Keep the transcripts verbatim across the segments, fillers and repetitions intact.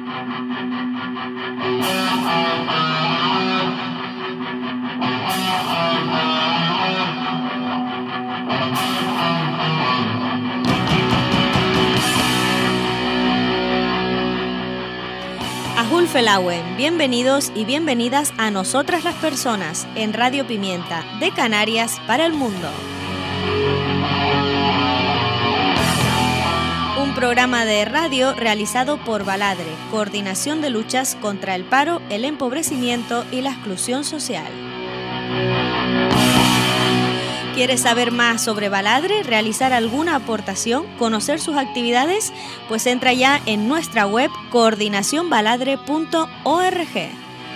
Felauen, bienvenidos y bienvenidas a Nosotras las Personas en Radio Pimienta de Canarias para el mundo. Un programa de radio realizado por Baladre, Coordinación de Luchas contra el Paro, el Empobrecimiento y la Exclusión Social. ¿Quieres saber más sobre Baladre, realizar alguna aportación, conocer sus actividades? Pues entra ya en nuestra web coordinación baladre punto org.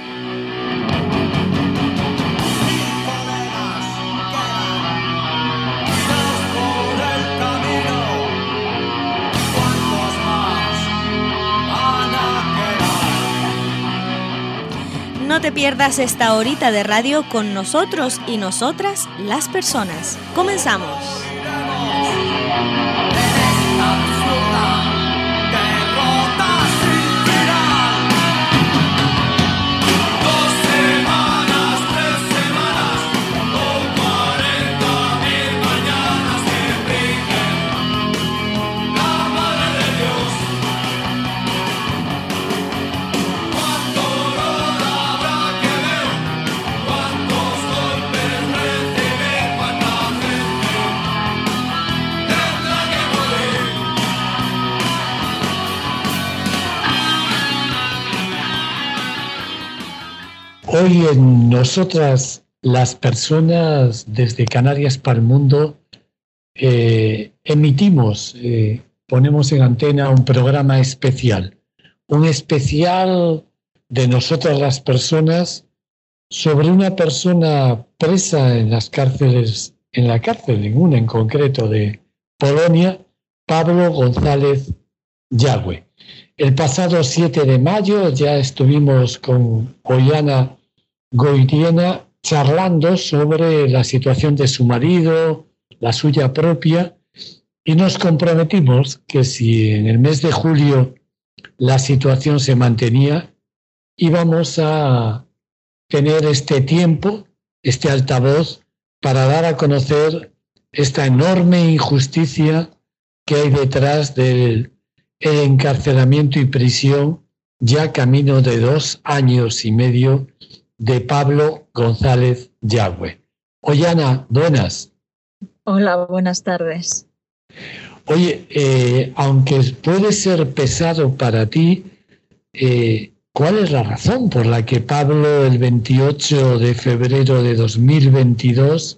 No te pierdas esta horita de radio con nosotros y nosotras, las personas. ¡Comenzamos! Hoy en Nosotras las Personas desde Canarias para el Mundo eh, emitimos, eh, ponemos en antena un programa especial, un especial de Nosotras las Personas sobre una persona presa en las cárceles, en la cárcel, en una en concreto de Polonia, Pablo González Yagüe. El pasado siete de mayo ya estuvimos con Ollana Goiriena charlando sobre la situación de su marido, la suya propia, y nos comprometimos que si en el mes de julio la situación se mantenía, íbamos a tener este tiempo, este altavoz, para dar a conocer esta enorme injusticia que hay detrás del el encarcelamiento y prisión, ya camino de dos años y medio, de Pablo González Yagüe. Ollana, buenas. Hola, buenas tardes. Oye, eh, aunque puede ser pesado para ti, eh, ¿cuál es la razón por la que Pablo el veintiocho de febrero de dos mil veintidós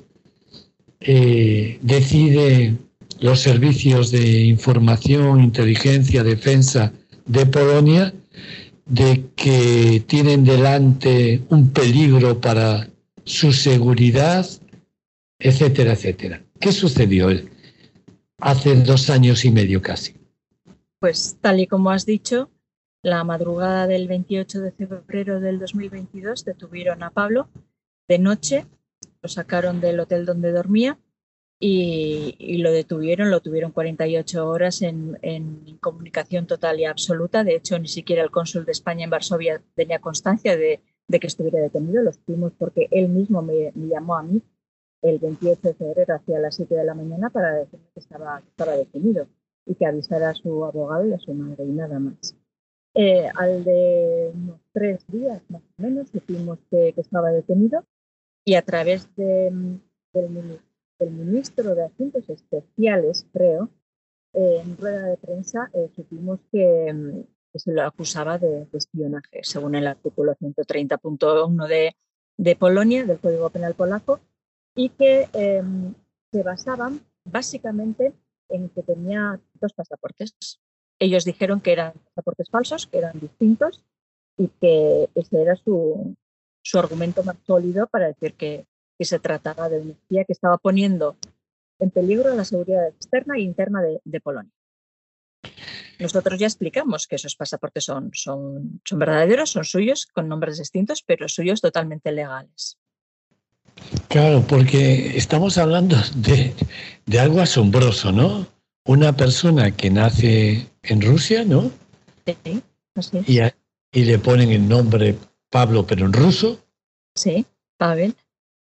eh, decide los servicios de información, inteligencia, defensa de Polonia, de que tienen delante un peligro para su seguridad, etcétera, etcétera? ¿Qué sucedió hace dos años y medio casi? Pues tal y como has dicho, la madrugada del veintiocho de febrero del dos mil veintidós detuvieron a Pablo de noche, lo sacaron del hotel donde dormía, Y, y lo detuvieron, lo tuvieron cuarenta y ocho horas en, en incomunicación total y absoluta. De hecho, ni siquiera el cónsul de España en Varsovia tenía constancia de, de que estuviera detenido. Lo supimos porque él mismo me, me llamó a mí el veintiocho de febrero hacia las siete de la mañana para decirme que estaba, que estaba detenido y que avisara a su abogado y a su madre y nada más. Eh, al de unos tres días más o menos supimos que, que estaba detenido y a través de, del ministro el ministro de Asuntos Especiales, creo, eh, en rueda de prensa eh, supimos que, que se lo acusaba de, de espionaje, según el artículo ciento treinta punto uno de, de Polonia, del Código Penal polaco, y que eh, se basaban básicamente en que tenía dos pasaportes. Ellos dijeron que eran pasaportes falsos, que eran distintos, y que ese era su, su argumento más sólido para decir que que se trataba de un espía que estaba poniendo en peligro la seguridad externa e interna de, de Polonia. Nosotros ya explicamos que esos pasaportes son, son, son verdaderos, son suyos, con nombres distintos, pero suyos totalmente legales. Claro, porque estamos hablando de, de algo asombroso, ¿no? Una persona que nace en Rusia, ¿no? Sí. así es. Y, a, y le ponen el nombre Pablo, pero en ruso. Sí, Pavel.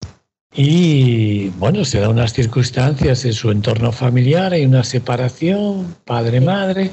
Y bueno, se dan unas circunstancias en su entorno familiar, hay una separación, padre-madre.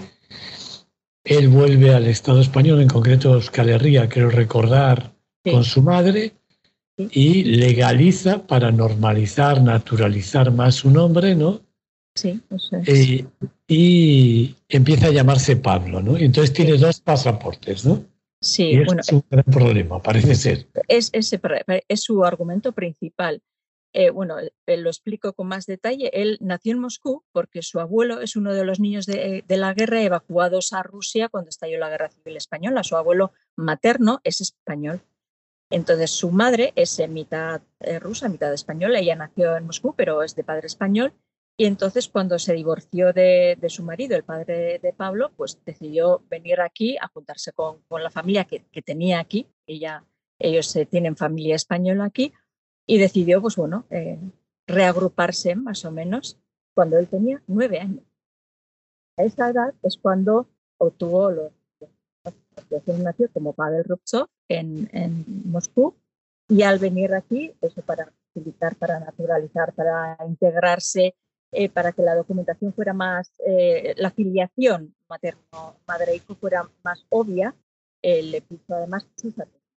Él vuelve al Estado español, en concreto a Euskal Herria, creo recordar, Sí. con su madre, Sí. y legaliza para normalizar, naturalizar más su nombre, ¿no? Sí, eso es. Eh, y empieza a llamarse Pablo, ¿no? Y entonces tiene dos pasaportes, ¿no? Sí, Y eso bueno, es un gran problema, parece ser. es, ese, es su argumento principal. Eh, bueno, eh, lo explico con más detalle. Él nació en Moscú porque su abuelo es uno de los niños de, de la guerra evacuados a Rusia cuando estalló la Guerra Civil Española. Su abuelo materno es español. Entonces su madre es mitad eh, rusa, mitad española. Ella nació en Moscú, pero es de padre español. Y entonces cuando se divorció de, de su marido, el padre de Pablo, pues decidió venir aquí a juntarse con, con la familia que, que tenía aquí. Ella, ellos eh, tienen familia española aquí. Y decidió, pues bueno, eh, reagruparse más o menos cuando él tenía nueve años. A esa edad es cuando obtuvo los los nació como Pavel Rubtsov en, en Moscú, y al venir aquí, eso para facilitar, para naturalizar, para integrarse, eh, para que la documentación fuera más, eh, la filiación materno-madre-hijo fuera más obvia, eh, le puso además sus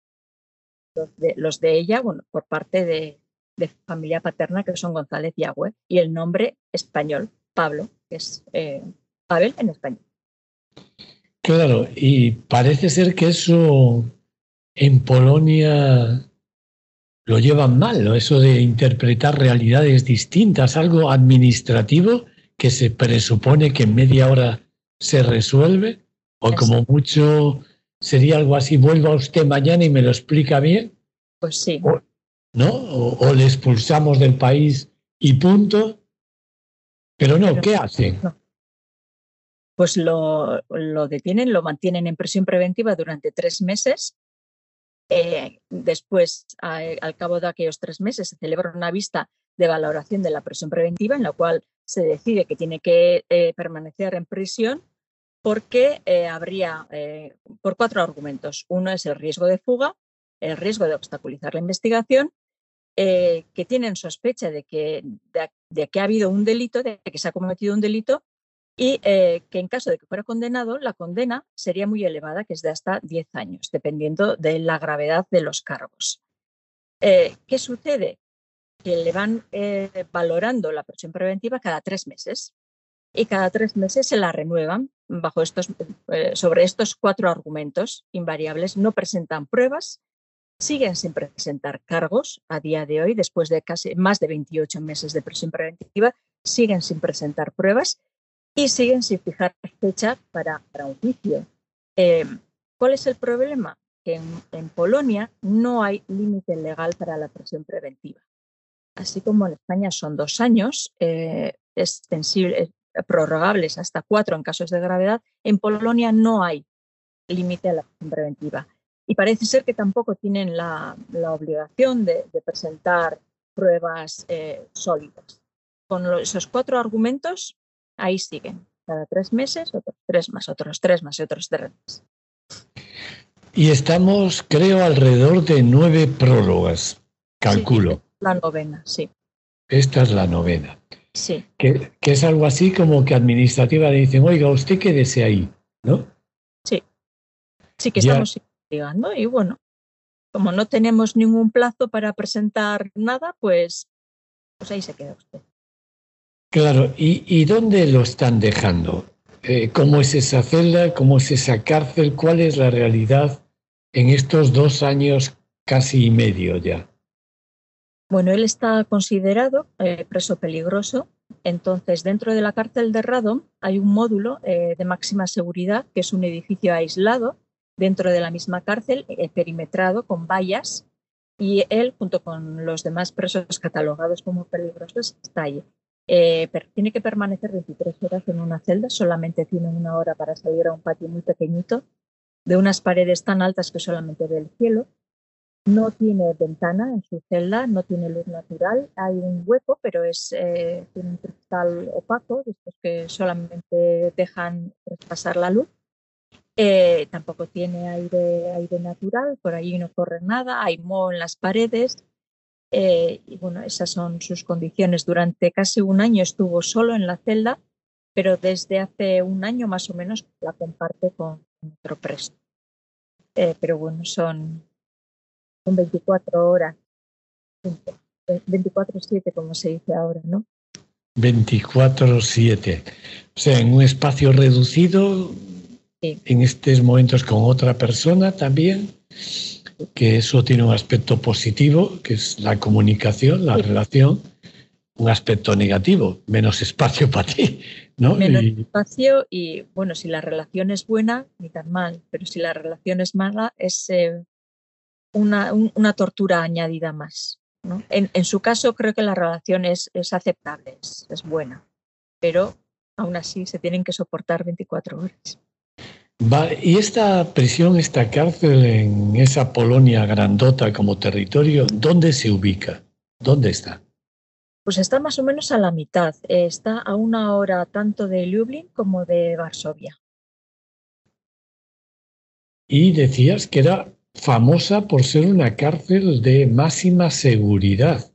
Los de, los de ella, bueno, por parte de, de familia paterna, que son González y Agüe, y el nombre español, Pablo, que es eh, Pavel en español. Claro, y parece ser que eso en Polonia lo llevan mal, ¿no? Eso de interpretar realidades distintas, algo administrativo que se presupone que en media hora se resuelve, o como mucho sería algo así, vuelva usted mañana y me lo explica bien. Pues sí. O, ¿no? O, o le expulsamos del país y punto. Pero no, Pero, ¿qué hacen? No. Pues lo, lo detienen, lo mantienen en prisión preventiva durante tres meses. Eh, después, a, al cabo de aquellos tres meses, se celebra una vista de valoración de la prisión preventiva en la cual se decide que tiene que eh, permanecer en prisión porque eh, habría, eh, por cuatro argumentos. Uno es el riesgo de fuga, el riesgo de obstaculizar la investigación, eh, que tienen sospecha de que, de, de que ha habido un delito, de que se ha cometido un delito, y eh, que en caso de que fuera condenado, la condena sería muy elevada, que es de hasta diez años, dependiendo de la gravedad de los cargos. Eh, ¿Qué sucede? Que le van eh, valorando la prisión preventiva cada tres meses y cada tres meses se la renuevan bajo estos, eh, sobre estos cuatro argumentos invariables. No presentan pruebas, siguen sin presentar cargos a día de hoy, después de casi más de veintiocho meses de prisión preventiva, siguen sin presentar pruebas y siguen sin fijar fecha para, para un juicio. Eh, ¿Cuál es el problema? Que en, en Polonia no hay límite legal para la prisión preventiva. Así como en España son dos años, eh, extensibles, prorrogables hasta cuatro en casos de gravedad, en Polonia no hay límite a la prisión preventiva. Y parece ser que tampoco tienen la, la obligación de, de presentar pruebas eh, sólidas. Con los, esos cuatro argumentos, ahí siguen. Cada tres meses, otros tres más, otros tres más y otros tres más. Y estamos, creo, alrededor de nueve prólogas, calculo. Sí, la novena, sí. Esta es la novena. Sí. Que, que es algo así como que administrativa le dicen, oiga, usted quédese ahí, ¿no? Sí. Sí que ya. Estamos investigando y bueno, como no tenemos ningún plazo para presentar nada, pues, pues ahí se queda usted. Claro, ¿y, y dónde lo están dejando? Eh, ¿Cómo es esa celda? ¿Cómo es esa cárcel? ¿Cuál es la realidad en estos dos años casi y medio ya? Bueno, él está considerado eh, preso peligroso. Entonces, dentro de la cárcel de Radom hay un módulo eh, de máxima seguridad, que es un edificio aislado dentro de la misma cárcel, eh, perimetrado con vallas, y él, junto con los demás presos catalogados como peligrosos, está allí. Eh, tiene que permanecer veintitrés horas en una celda, solamente tiene una hora para salir a un patio muy pequeñito, de unas paredes tan altas que solamente ve el cielo. No tiene ventana en su celda, no tiene luz natural. Hay un hueco, pero es eh, tiene un cristal opaco, de estos que solamente dejan pasar la luz. Eh, tampoco tiene aire, aire natural, por ahí no corre nada, hay moho en las paredes. Eh, y bueno, esas son sus condiciones. Durante casi un año estuvo solo en la celda, pero desde hace un año más o menos la comparte con otro preso. Eh, pero bueno, son, son veinticuatro horas, veinticuatro siete como se dice ahora, ¿no? veinticuatro siete. O sea, en un espacio reducido, sí. En estos momentos con otra persona también, que eso tiene un aspecto positivo, que es la comunicación, la sí. relación, un aspecto negativo, menos espacio para ti, ¿no? Menos y... espacio y, bueno, si la relación es buena, ni tan mal, pero si la relación es mala, es eh, una, un, una tortura añadida más, ¿no? En, en su caso, creo que la relación es, es aceptable, es, es buena, pero aún así se tienen que soportar veinticuatro horas. Va, y esta prisión, esta cárcel en esa Polonia grandota como territorio, ¿dónde se ubica? ¿Dónde está? Pues está más o menos a la mitad. Está a una hora tanto de Lublin como de Varsovia. Y decías que era famosa por ser una cárcel de máxima seguridad.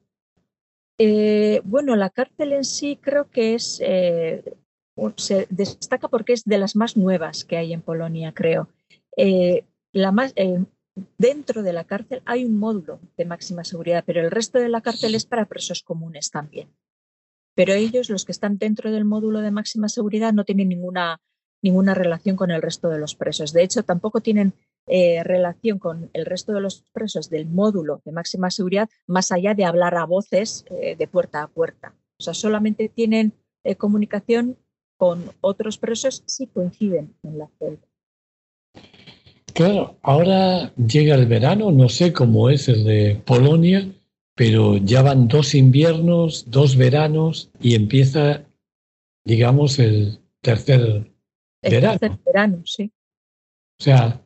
Eh, bueno, la cárcel en sí creo que es... Eh, se destaca porque es de las más nuevas que hay en Polonia, creo. Eh, la más, eh, dentro de la cárcel hay un módulo de máxima seguridad, pero el resto de la cárcel es para presos comunes también. Pero ellos, los que están dentro del módulo de máxima seguridad, no tienen ninguna, ninguna relación con el resto de los presos. De hecho, tampoco tienen eh, relación con el resto de los presos del módulo de máxima seguridad, más allá de hablar a voces eh, de puerta a puerta. O sea, solamente tienen eh, comunicación con otros presos si coinciden en la celda. Claro, ahora llega el verano, no sé cómo es el de Polonia, pero ya van dos inviernos, dos veranos y empieza, digamos, el tercer el verano. Tercer verano, sí. O sea,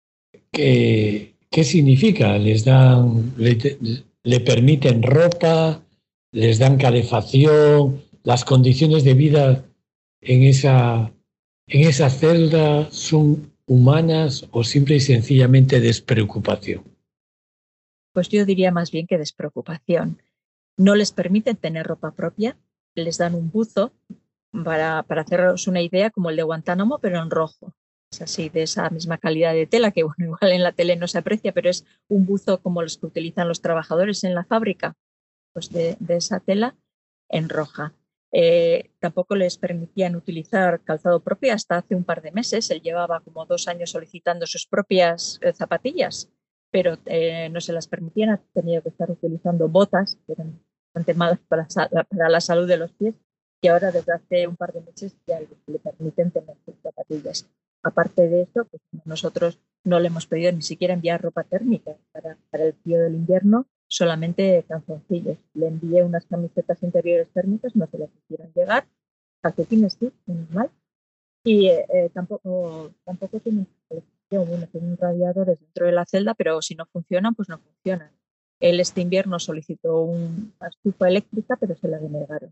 ¿qué, qué significa? ¿Les dan, le, le permiten ropa, les dan calefacción, las condiciones de vida en esa, en esa celda son humanas o simple y sencillamente despreocupación? Pues yo diría más bien que despreocupación. No les permiten tener ropa propia, les dan un buzo, para, para haceros una idea, como el de Guantánamo, pero en rojo. Es así, de esa misma calidad de tela, que bueno, igual en la tele no se aprecia, pero es un buzo como los que utilizan los trabajadores en la fábrica, pues de, de esa tela en roja. Eh, tampoco les permitían utilizar calzado propio hasta hace un par de meses. Él llevaba como dos años solicitando sus propias eh, zapatillas, pero eh, no se las permitían. Ha tenido que estar utilizando botas, que eran bastante malas para, para la salud de los pies, y ahora desde hace un par de meses ya le permiten tener sus zapatillas. Aparte de esto, pues nosotros no le hemos pedido ni siquiera enviar ropa térmica para, para el frío del invierno, solamente calzoncillos. Le envié unas camisetas interiores térmicas, no se las hicieron llegar, calcetines sí, normal, y eh, tampoco, tampoco tienen, bueno, tienen radiadores dentro de la celda, pero si no funcionan, pues no funcionan. Él este invierno solicitó una estufa eléctrica, pero se la denegaron.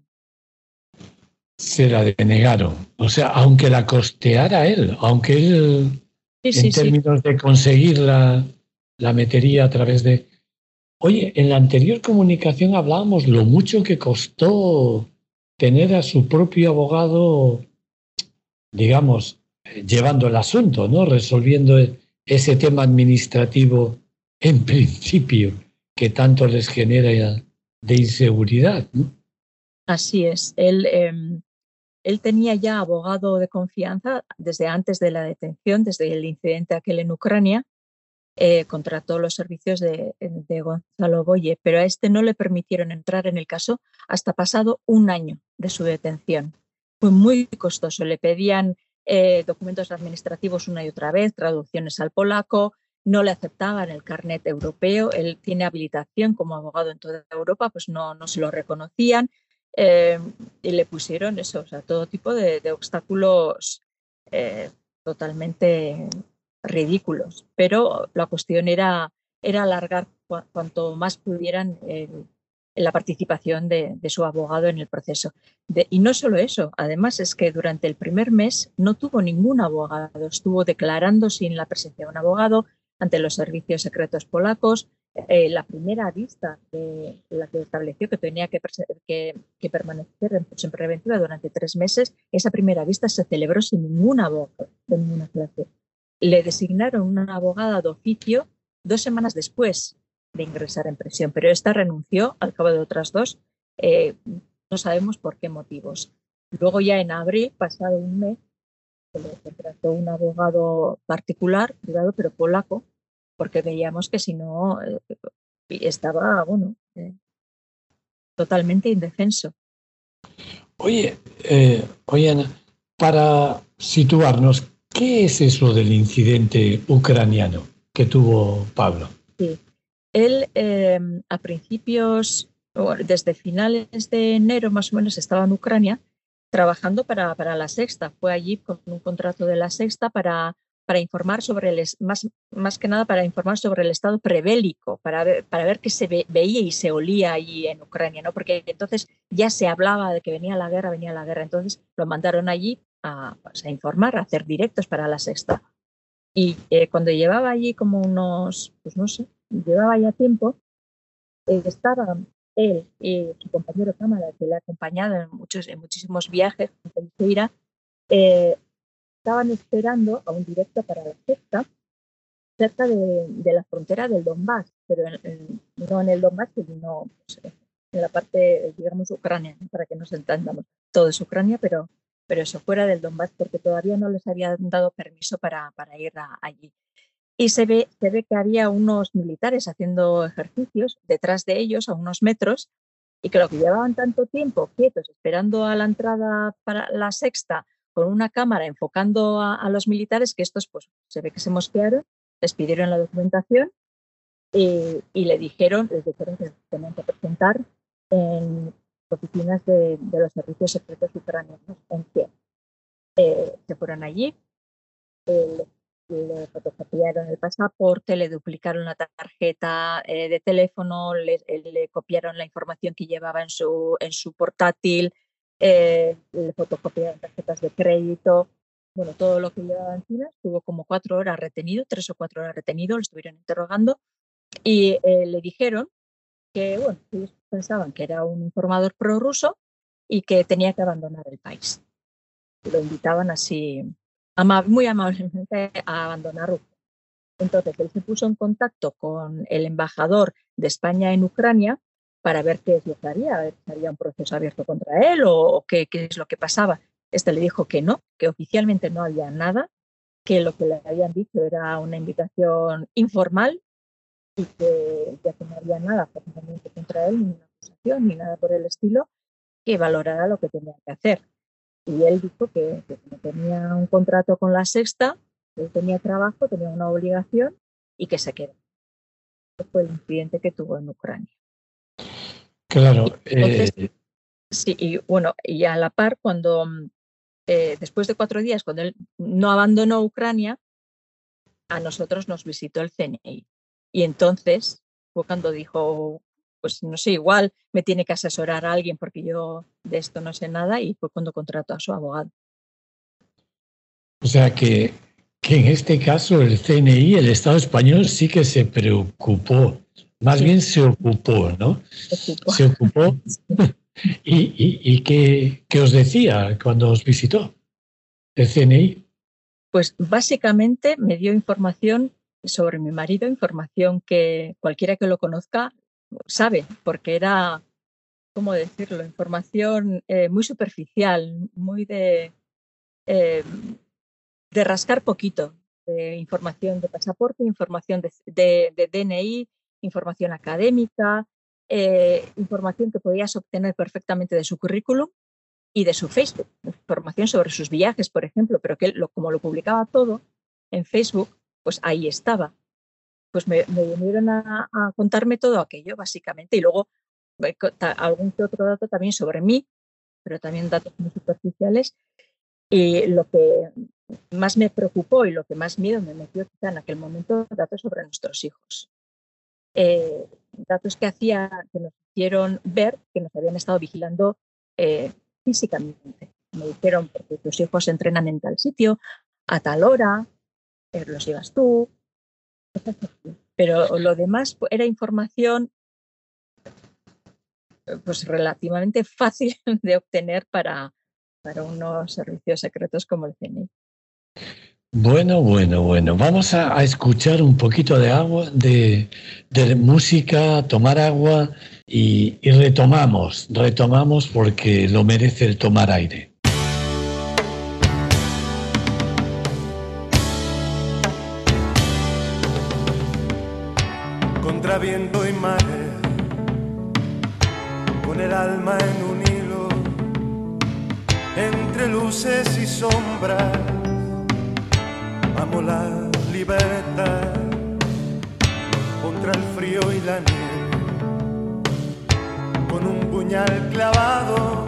Se la denegaron. O sea, aunque la costeara él, aunque él, sí, sí, en términos sí. de conseguir la, la metería a través de... Oye, en la anterior comunicación hablábamos lo mucho que costó tener a su propio abogado, digamos, llevando el asunto, ¿no? Resolviendo ese tema administrativo, en principio, que tanto les genera de inseguridad, ¿no? Así es. Él, eh, él tenía ya abogado de confianza desde antes de la detención, desde el incidente aquel en Ucrania. Eh, contrató los servicios de, de Gonzalo Boye, pero a este no le permitieron entrar en el caso hasta pasado un año de su detención. Fue muy costoso. Le pedían eh, documentos administrativos una y otra vez, traducciones al polaco, no le aceptaban el carnet europeo. Él tiene habilitación como abogado en toda Europa, pues no, no se lo reconocían. Eh, y le pusieron eso, o sea, todo tipo de, de obstáculos eh, totalmente ridículos, pero la cuestión era, era alargar cu cuanto más pudieran el, la participación de, de su abogado en el proceso. De, y no solo eso, además es que durante el primer mes no tuvo ningún abogado, estuvo declarando sin la presencia de un abogado ante los servicios secretos polacos. Eh, la primera vista de la que estableció que tenía que, que, que permanecer en prisión preventiva durante tres meses, esa primera vista se celebró sin ningún abogado de ninguna clase. Le designaron una abogada de oficio dos semanas después de ingresar en prisión, pero esta renunció al cabo de otras dos, eh, no sabemos por qué motivos. Luego ya en abril, pasado un mes, se le contrató un abogado particular, privado, pero polaco, porque veíamos que si no eh, estaba, bueno, eh, totalmente indefenso. Oye, eh, oye, Ana, para situarnos, ¿qué es eso del incidente ucraniano que tuvo Pablo? Sí. Él eh, a principios, desde finales de enero más o menos, estaba en Ucrania trabajando para, para La Sexta. Fue allí con un contrato de La Sexta para, para informar sobre el, más, más que nada para informar sobre el estado prebélico, para ver, para ver qué se ve, veía y se olía allí en Ucrania, ¿no? Porque entonces ya se hablaba de que venía la guerra, venía la guerra. Entonces lo mandaron allí a, pues, a informar, a hacer directos para La Sexta. Y eh, cuando llevaba allí como unos, pues no sé, llevaba ya tiempo, eh, estaba él y su compañero cámara, que le ha acompañado en, muchos, en muchísimos viajes, eh, estaban esperando a un directo para La Sexta, cerca de, de la frontera del Donbass, pero en, en, no en el Donbass, sino pues, en la parte, digamos, Ucrania, para que nos entendamos. Todo es Ucrania, pero, pero eso, fuera del Donbass, porque todavía no les habían dado permiso para, para ir a, allí. Y se ve, se ve que había unos militares haciendo ejercicios detrás de ellos a unos metros y que lo que llevaban tanto tiempo quietos esperando a la entrada para La Sexta con una cámara enfocando a, a los militares, que estos pues se ve que se mosquearon, les pidieron la documentación y, y le dijeron, les dijeron que tenían que presentar en oficinas de, de los servicios secretos ucranianos en Kiev. Eh, se fueron allí, eh, le fotocopiaron el pasaporte, le duplicaron la tarjeta eh, de teléfono, le, le copiaron la información que llevaba en su, en su portátil, eh, le fotocopiaron tarjetas de crédito, bueno, todo lo que llevaba encima. Estuvo como cuatro horas retenido, tres o cuatro horas retenido, lo estuvieron interrogando y eh, le dijeron que, bueno, ellos pensaban que era un informador prorruso y que tenía que abandonar el país. Lo invitaban así, ama, muy amablemente, a abandonar Ucrania. Entonces él se puso en contacto con el embajador de España en Ucrania para ver qué es lo que haría, a ver si había un proceso abierto contra él o, o qué, qué es lo que pasaba. Este le dijo que no, que oficialmente no había nada, que lo que le habían dicho era una invitación informal y que ya que no había nada formalmente contra él, ni una acusación, ni nada por el estilo, que valorara lo que tenía que hacer. Y él dijo que, que no tenía un contrato con La Sexta, él tenía trabajo, tenía una obligación y que se quedó. Ese fue el incidente que tuvo en Ucrania. Claro. Entonces, eh... sí, y bueno, y a la par, cuando eh, después de cuatro días, cuando él no abandonó Ucrania, a nosotros nos visitó el C N I. Y entonces fue cuando dijo, pues no sé, igual me tiene que asesorar a alguien porque yo de esto no sé nada, y fue cuando contrató a su abogado. O sea que, que en este caso el C N I, el Estado español, sí que se preocupó, más sí. bien se ocupó, ¿no? Se ocupó. Se ocupó. ¿Y, y, y qué, qué os decía cuando os visitó el C N I? Pues básicamente me dio información sobre mi marido, información que cualquiera que lo conozca sabe, porque era, ¿cómo decirlo?, información eh, muy superficial, muy de, eh, de rascar poquito, de información de pasaporte, información de, de, de D N I, información académica, eh, información que podías obtener perfectamente de su currículum y de su Facebook, información sobre sus viajes, por ejemplo, pero que él, lo, como lo publicaba todo en Facebook, pues ahí estaba. Pues me, me vinieron a, a contarme todo aquello, básicamente, y luego algún que otro dato también sobre mí, pero también datos muy superficiales. Y lo que más me preocupó y lo que más miedo me metió quizá en aquel momento, datos sobre nuestros hijos. Eh, datos que hacía, que nos hicieron ver que nos habían estado vigilando eh, físicamente. Me dijeron, porque tus hijos entrenan en tal sitio, a tal hora, eh, los llevas tú. Pero lo demás era información pues relativamente fácil de obtener para, para unos servicios secretos como el C N I. Bueno, bueno, bueno. Vamos a, a escuchar un poquito de agua, de, de música, tomar agua y, y retomamos, retomamos porque lo merece el tomar aire. Contra viento y marea, con el alma en un hilo, entre luces y sombras, amo la libertad, contra el frío y la nieve, con un puñal clavado,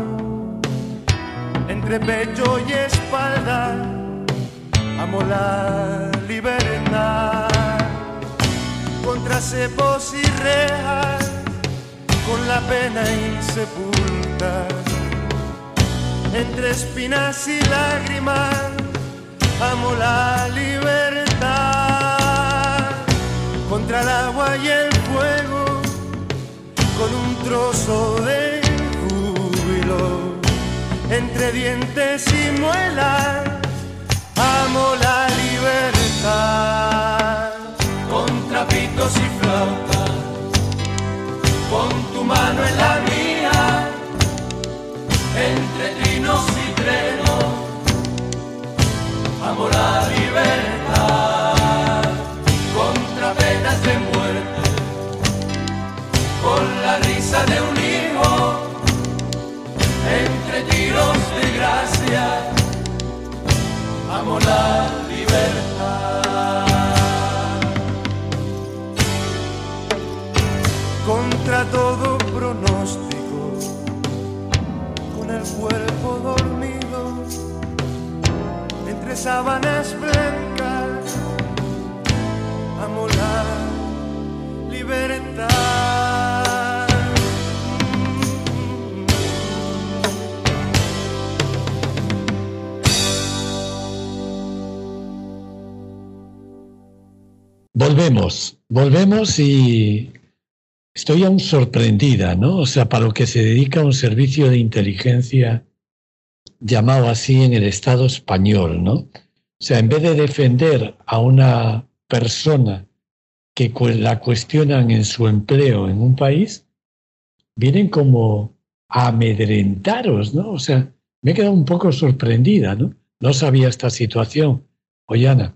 entre pecho y espalda, amo la libertad. Contra cepos y rejas, con la pena insepulta, entre espinas y lágrimas, amo la libertad. Contra el agua y el fuego, con un trozo de júbilo, entre dientes y muelas, amo la libertad. Contra pitos y flautas, pon tu mano en la mía, entre trinos y trenos, amo la libertad. Contra penas de muerte, con la risa de un hijo, entre tiros de gracia, amo la libertad. Contra todo pronóstico, con el cuerpo dormido, entre sábanas blancas, amo la libertad. Volvemos, volvemos y estoy aún sorprendida, ¿no? O sea, para lo que se dedica un servicio de inteligencia llamado así en el Estado español, ¿no? O sea, en vez de defender a una persona que la cuestionan en su empleo en un país, vienen como a amedrentaros, ¿no? O sea, me he quedado un poco sorprendida, ¿no? No sabía esta situación. Ollana.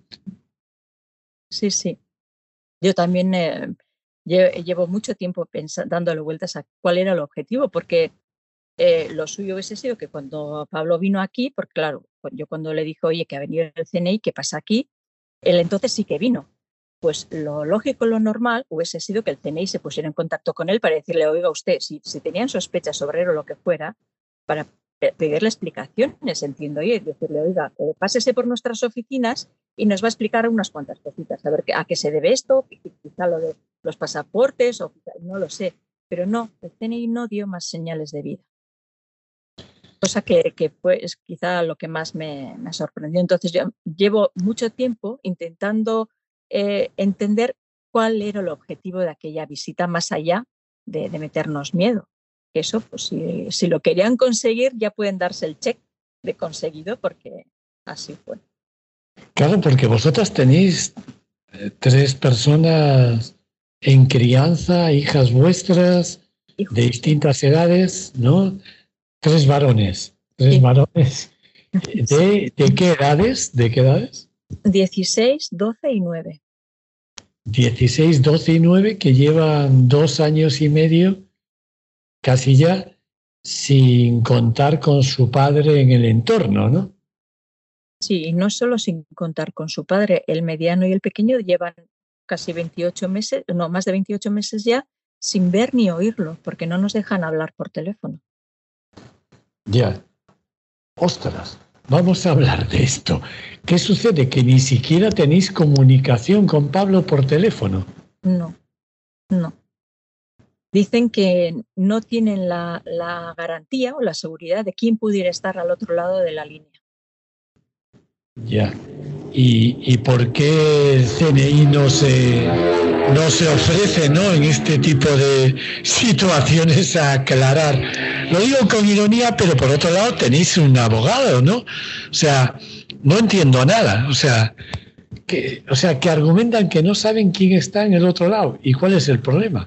Sí, sí. Yo también eh, llevo mucho tiempo pensando, dándole vueltas a cuál era el objetivo, porque eh, lo suyo hubiese sido que cuando Pablo vino aquí, porque claro, yo cuando le dije, oye, que ha venido el C N I, ¿qué pasa aquí? Él entonces sí que vino. Pues lo lógico, lo normal, hubiese sido que el C N I se pusiera en contacto con él para decirle, oiga usted, si, si tenían sospechas sobre él o lo que fuera, para pedirle explicaciones, entiendo, y decirle, oiga, eh, pásese por nuestras oficinas y nos va a explicar unas cuantas cositas, a ver a qué se debe esto, quizá lo de los pasaportes, o quizá, no lo sé, pero no, el C N I no dio más señales de vida. Cosa que, que pues quizá lo que más me, me sorprendió. Entonces yo llevo mucho tiempo intentando eh, entender cuál era el objetivo de aquella visita más allá de, de meternos miedo. Eso, pues si, si lo querían conseguir, ya pueden darse el check de conseguido, porque así fue. Claro, porque vosotras tenéis eh, tres personas en crianza, hijas vuestras, Hijos. de distintas edades, ¿no? Tres varones, tres sí. varones. ¿De, ¿De qué edades? ¿De qué edades? dieciséis, doce y nueve. dieciséis, doce y nueve, que llevan dos años y medio, casi ya, sin contar con su padre en el entorno, ¿no? Sí, y no solo sin contar con su padre, el mediano y el pequeño llevan casi veintiocho meses, no, más de veintiocho meses ya, sin ver ni oírlo, porque no nos dejan hablar por teléfono. Ya. Ostras, vamos a hablar de esto. ¿Qué sucede? ¿Que ni siquiera tenéis comunicación con Pablo por teléfono? No, no. dicen que no tienen la, la garantía o la seguridad de quién pudiera estar al otro lado de la línea. Ya. ¿Y, y por qué el C N I no se, no se ofrece, ¿no?, en este tipo de situaciones a aclarar? Lo digo con ironía, pero por otro lado tenéis un abogado, ¿no? O sea, no entiendo nada. O sea, que, o sea, que argumentan que no saben quién está en el otro lado. ¿Y cuál es el problema?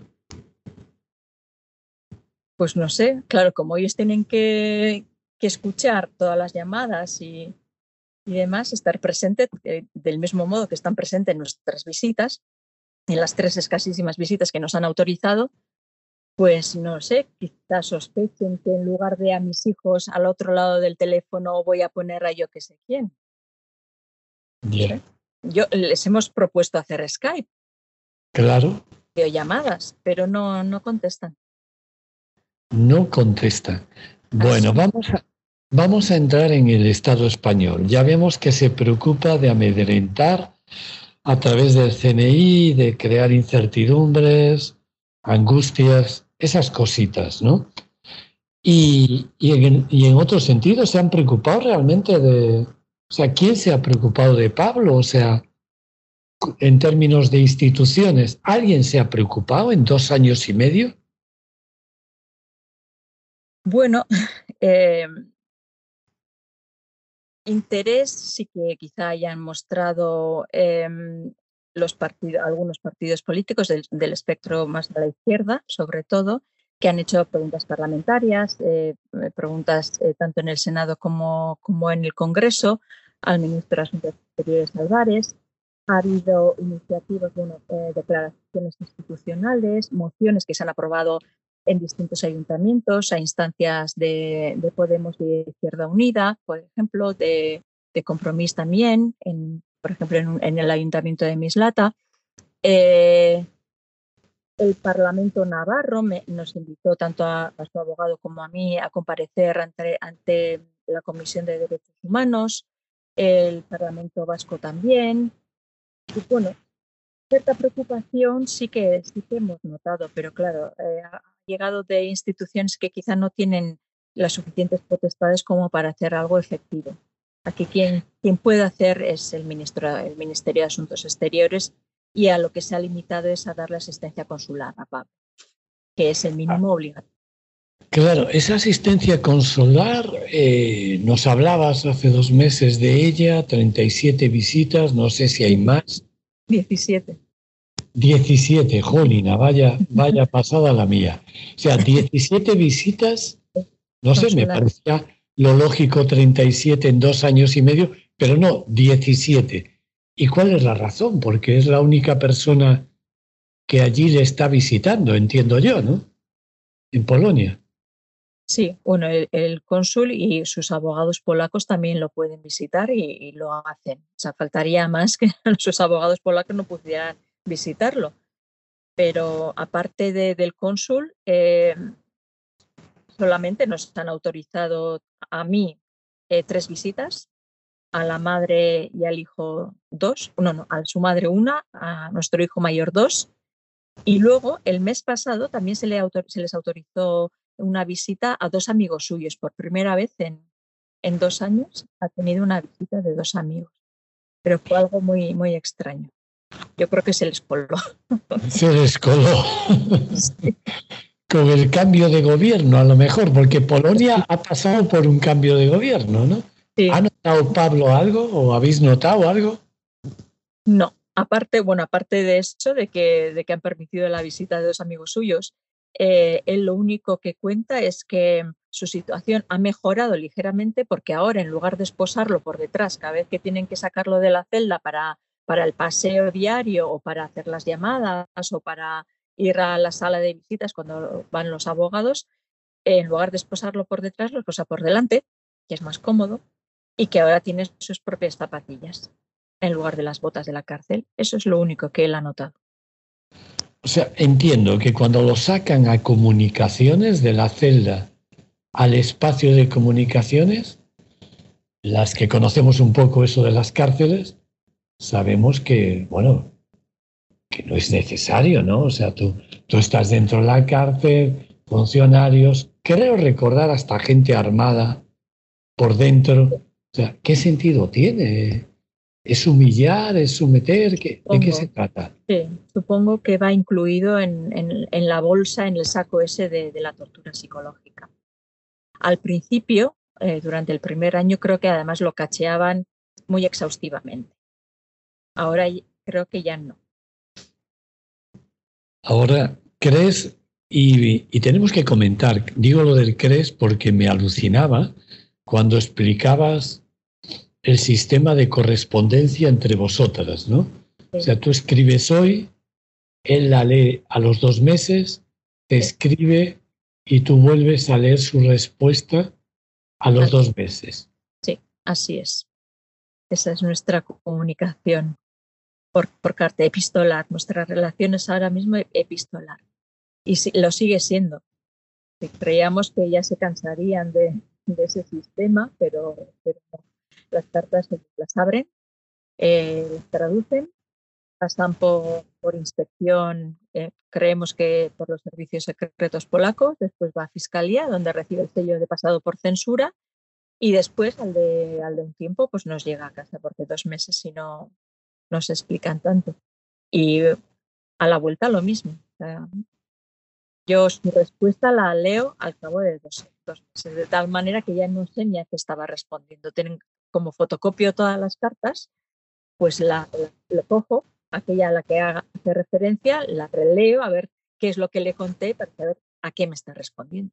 Pues no sé, claro, como ellos tienen que, que escuchar todas las llamadas y... y demás, estar presente eh, del mismo modo que están presentes en nuestras visitas, en las tres escasísimas visitas que nos han autorizado, pues no sé, quizás sospechen que en lugar de a mis hijos al otro lado del teléfono voy a poner a yo que sé quién. Yeah. No sé. Yo les hemos propuesto hacer Skype. Claro. Videollamadas, pero no, no contestan. No contestan. Bueno, Así. vamos a... Vamos a entrar en el Estado español. Ya vemos que se preocupa de amedrentar a través del C N I, de crear incertidumbres, angustias, esas cositas, ¿no? Y, y, en, y en otro sentido se han preocupado realmente de... O sea, ¿quién se ha preocupado de Pablo? O sea, en términos de instituciones, ¿alguien se ha preocupado en dos años y medio? Bueno, eh... interés sí que quizá hayan mostrado eh, los partidos, algunos partidos políticos del, del espectro más de la izquierda, sobre todo, que han hecho preguntas parlamentarias, eh, preguntas eh, tanto en el Senado como, como en el Congreso, al ministro de Asuntos Exteriores Álvarez. Ha habido iniciativas, bueno, eh, declaraciones institucionales, mociones que se han aprobado en distintos ayuntamientos, a instancias de, de Podemos y de Izquierda Unida, por ejemplo, de, de Compromís también, en, por ejemplo, en, en el ayuntamiento de Mislata. Eh, el Parlamento Navarro me, nos invitó tanto a, a su abogado como a mí a comparecer ante, ante la Comisión de Derechos Humanos, el Parlamento Vasco también. Y bueno, cierta preocupación sí que, sí que hemos notado, pero claro, eh, ha llegado de instituciones que quizá no tienen las suficientes potestades como para hacer algo efectivo. Aquí quien, quien puede hacer es el, ministro, el Ministerio de Asuntos Exteriores, y a lo que se ha limitado es a darle asistencia consular a Pablo, que es el mínimo obligatorio. Claro, esa asistencia consular, eh, nos hablabas hace dos meses de ella, treinta y siete visitas, no sé si hay más. diecisiete. diecisiete, jolina, vaya, vaya pasada la mía. O sea, diecisiete visitas, no sé, me parecía lo lógico treinta y siete en dos años y medio, pero no, diecisiete. ¿Y cuál es la razón? Porque es la única persona que allí le está visitando, entiendo yo, ¿no? En Polonia. Sí, bueno, el, el cónsul y sus abogados polacos también lo pueden visitar y, y lo hacen. O sea, faltaría más que sus abogados polacos no pudieran visitarlo. Pero aparte de, del cónsul, eh, solamente nos han autorizado a mí eh, tres visitas, a la madre y al hijo dos, no, no, a su madre una, a nuestro hijo mayor dos. Y luego, el mes pasado, también se, le autor, se les autorizó una visita a dos amigos suyos. Por primera vez en, en dos años ha tenido una visita de dos amigos. Pero fue algo muy, muy extraño. Yo creo que se les coló. Se les coló. Sí. Con el cambio de gobierno, a lo mejor, porque Polonia ha pasado por un cambio de gobierno, ¿no? Sí. ¿Ha notado Pablo algo o habéis notado algo? No. Aparte, bueno, aparte de eso, de que, de que han permitido la visita de dos amigos suyos, eh, él lo único que cuenta es que su situación ha mejorado ligeramente porque ahora, en lugar de esposarlo por detrás cada vez que tienen que sacarlo de la celda para, para el paseo diario o para hacer las llamadas o para ir a la sala de visitas cuando van los abogados, eh, en lugar de esposarlo por detrás, lo esposa por delante, que es más cómodo, y que ahora tiene sus propias zapatillas en lugar de las botas de la cárcel. Eso es lo único que él ha notado. O sea, entiendo que cuando lo sacan a comunicaciones de la celda al espacio de comunicaciones, las que conocemos un poco eso de las cárceles, sabemos que, bueno, que no es necesario, ¿no? O sea, tú, tú estás dentro de la cárcel, funcionarios, creo recordar hasta gente armada por dentro. O sea, ¿qué sentido tiene? ¿Es humillar? ¿Es someter? ¿Qué, ¿De qué se trata? Sí, supongo que va incluido en, en, en la bolsa, en el saco ese de, de la tortura psicológica. Al principio, eh, durante el primer año, creo que además lo cacheaban muy exhaustivamente. Ahora creo que ya no. Ahora, ¿crees? Y, y tenemos que comentar, digo lo del crees porque me alucinaba cuando explicabas el sistema de correspondencia entre vosotras, ¿no? Sí. O sea, tú escribes hoy, él la lee a los dos meses, te sí. escribe y tú vuelves a leer su respuesta a los así. dos meses. Sí, así es. Esa es nuestra comunicación por, por carta epistolar. Nuestra relación es ahora mismo epistolar. Y si, lo sigue siendo. Creíamos que ya se cansarían de, de ese sistema, pero, pero no. Las cartas las abren, eh, las traducen, pasan por, por inspección, eh, creemos que por los servicios secretos polacos, después va a Fiscalía, donde recibe el sello de pasado por censura, y después, al de, al de un tiempo, pues nos llega a casa, porque dos meses si no nos explican tanto. Y a la vuelta lo mismo. O sea, yo su respuesta la leo al cabo de dos, dos meses, de tal manera que ya no sé ni a qué estaba respondiendo. Tienen, como fotocopio todas las cartas, pues la, la, lo cojo, aquella a la que haga hace referencia, la releo a ver qué es lo que le conté para saber a qué me está respondiendo.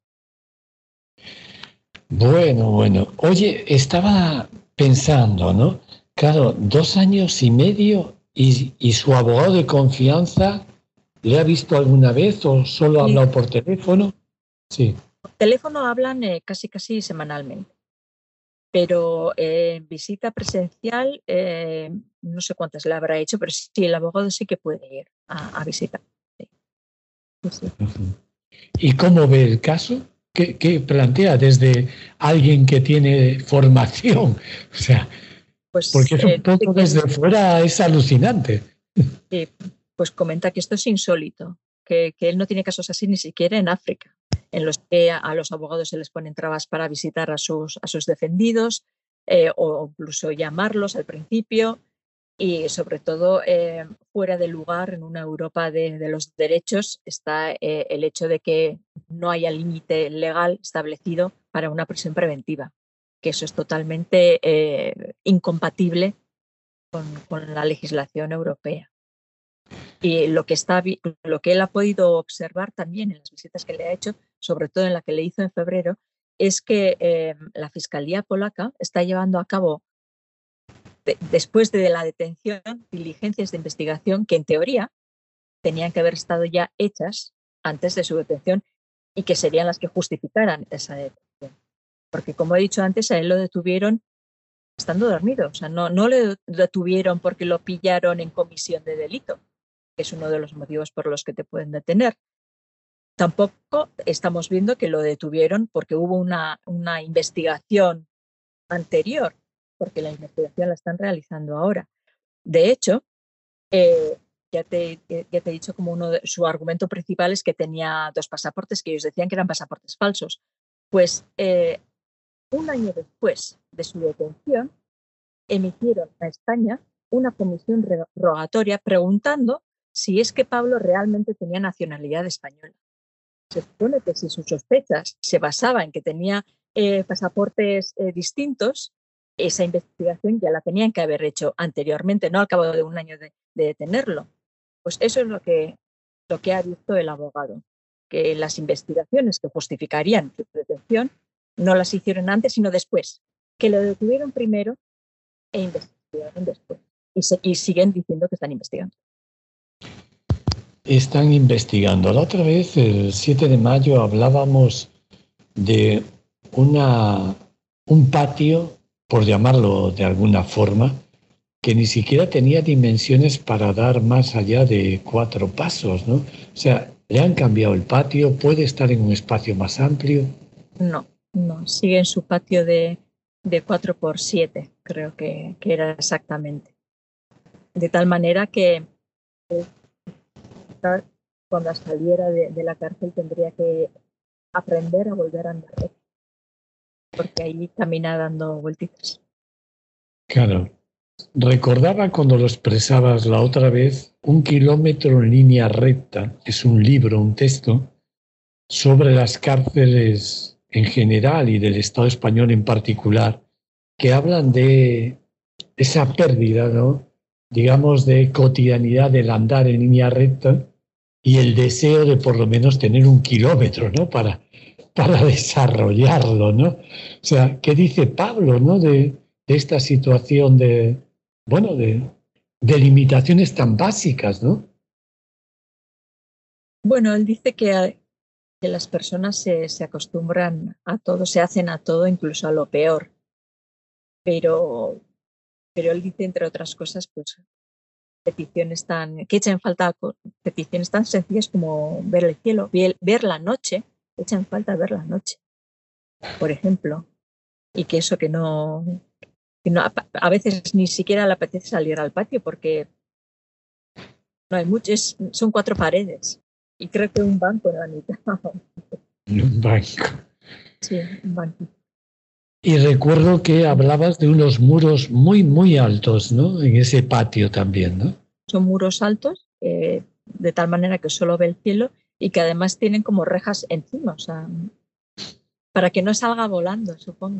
Bueno, bueno. Oye, estaba pensando, ¿no? Claro, dos años y medio y, y su abogado de confianza, ¿le ha visto alguna vez o solo ha hablado por teléfono? Sí. Por teléfono hablan eh, casi casi semanalmente. Pero en eh, visita presencial, eh, no sé cuántas le habrá hecho, pero sí, el abogado sí que puede ir a, a visitar. Sí. Sí. ¿Y cómo ve el caso? ¿Qué, qué plantea desde alguien que tiene formación? O sea, pues, porque es un eh, poco desde que, fuera es alucinante. Sí, pues comenta que esto es insólito, que, que él no tiene casos así ni siquiera en África, en los que a los abogados se les ponen trabas para visitar a sus, a sus defendidos eh, o incluso llamarlos al principio y sobre todo eh, fuera de lugar en una Europa de, de los derechos está eh, el hecho de que no haya límite legal establecido para una prisión preventiva, que eso es totalmente eh, incompatible con, con la legislación europea. Y lo que, está, lo que él ha podido observar también en las visitas que le ha hecho, sobre todo en la que le hizo en febrero, es que eh, la Fiscalía polaca está llevando a cabo, de, después de la detención, diligencias de investigación que en teoría tenían que haber estado ya hechas antes de su detención y que serían las que justificaran esa detención. Porque, como he dicho antes, a él lo detuvieron estando dormido. O sea, no, no le detuvieron porque lo pillaron en comisión de delito, que es uno de los motivos por los que te pueden detener. Tampoco estamos viendo que lo detuvieron porque hubo una, una investigación anterior, porque la investigación la están realizando ahora. De hecho, eh, ya, te, ya te he dicho como uno de, su argumento principal es que tenía dos pasaportes, que ellos decían que eran pasaportes falsos. Pues eh, un año después de su detención, emitieron a España una comisión rogatoria preguntando si es que Pablo realmente tenía nacionalidad española. Se supone que si sus sospechas se basaban en que tenía eh, pasaportes eh, distintos, esa investigación ya la tenían que haber hecho anteriormente, no al cabo de un año de, de detenerlo. Pues eso es lo que, lo que ha visto el abogado, que las investigaciones que justificarían su detención no las hicieron antes, sino después, que lo detuvieron primero e investigaron después. Y, se, y siguen diciendo que están investigando. Están investigando. La otra vez, el siete de mayo, hablábamos de una, un patio, por llamarlo de alguna forma, que ni siquiera tenía dimensiones para dar más allá de cuatro pasos, ¿no? O sea, ¿le han cambiado el patio? ¿Puede estar en un espacio más amplio? No, no, sigue en su patio de, de cuatro por siete, creo que, que era exactamente. De tal manera que quizás cuando saliera de, de la cárcel tendría que aprender a volver a andar recto, porque ahí camina dando vueltitas. Claro. Recordaba cuando lo expresabas la otra vez, Un kilómetro en línea recta. Es un libro, un texto sobre las cárceles en general y del Estado español en particular, que hablan de esa pérdida, ¿no?, digamos, de cotidianidad del andar en línea recta y el deseo de por lo menos tener un kilómetro, ¿no?, para, para desarrollarlo, ¿no? O sea, ¿qué dice Pablo, ¿no?, de, de esta situación de, bueno, de, de limitaciones tan básicas, ¿no? Bueno, él dice que, que las personas se, se acostumbran a todo, se hacen a todo, incluso a lo peor. Pero, pero él dice, entre otras cosas, pues peticiones tan, que echan falta, peticiones tan sencillas como ver el cielo, ver, ver la noche, echan falta ver la noche, por ejemplo, y que eso que no, que no, a veces ni siquiera le apetece salir al patio porque no hay muchos, son cuatro paredes y creo que un banco en la mitad. Un banco. Sí, un banco. Y recuerdo que hablabas de unos muros muy, muy altos, ¿no?, en ese patio también, ¿no? Son muros altos, eh, de tal manera que solo ve el cielo y que además tienen como rejas encima, o sea, para que no salga volando, supongo.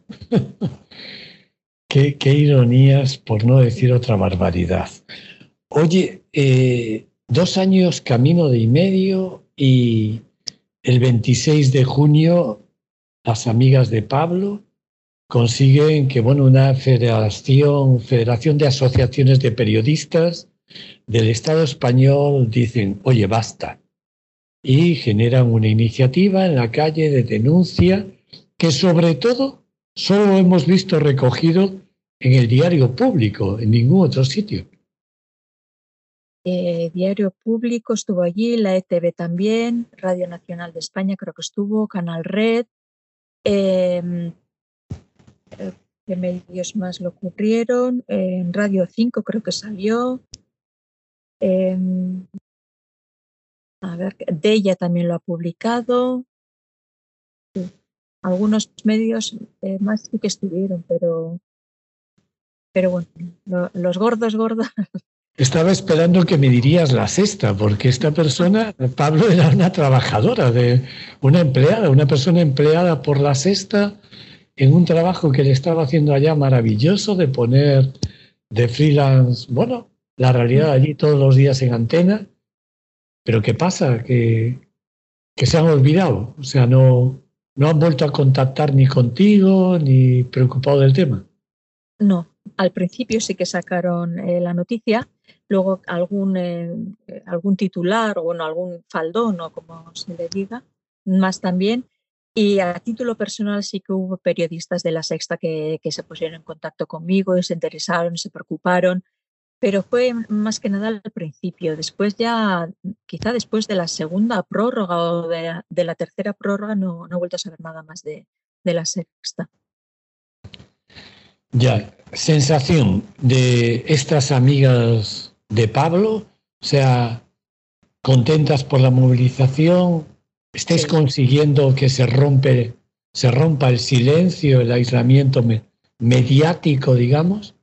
qué, qué ironías, por no decir otra barbaridad. Oye, eh, dos años camino de y medio y el veintiséis de junio las amigas de Pablo consiguen que, bueno, una federación, federación de asociaciones de periodistas del Estado español dicen, oye, basta. Y generan una iniciativa en la calle de denuncia que sobre todo solo hemos visto recogido en el Diario Público, en ningún otro sitio. Eh, Diario Público estuvo allí, la E T V también, Radio Nacional de España creo que estuvo, Canal Red. Eh, ¿Qué medios más lo cubrieron? Eh, en Radio cinco creo que salió. Eh, a ver, Della también lo ha publicado. Sí, algunos medios eh, más sí que estuvieron, pero, pero bueno, lo, los gordos, gordos. Estaba esperando que me dirías La Sexta, porque esta persona, Pablo, era una trabajadora, de una empleada, una persona empleada por La Sexta en un trabajo que le estaba haciendo allá maravilloso de poner de freelance, bueno, la realidad allí todos los días en antena. Pero ¿qué pasa? Que, que se han olvidado, o sea, no, no han vuelto a contactar ni contigo ni preocupado del tema. No, al principio sí que sacaron eh, la noticia, luego algún, eh, algún titular o bueno, algún faldón o como se le diga, más también. Y a título personal sí que hubo periodistas de La Sexta que, que se pusieron en contacto conmigo y se interesaron, se preocuparon, pero fue más que nada al principio. Después ya, quizá después de la segunda prórroga o de, de la tercera prórroga, no, no he vuelto a saber nada más de, de La Sexta. Ya, sensación de estas amigas de Pablo, o sea, contentas por la movilización, ¿estáis sí. consiguiendo que se rompe, se rompa el silencio, el aislamiento me, mediático, digamos?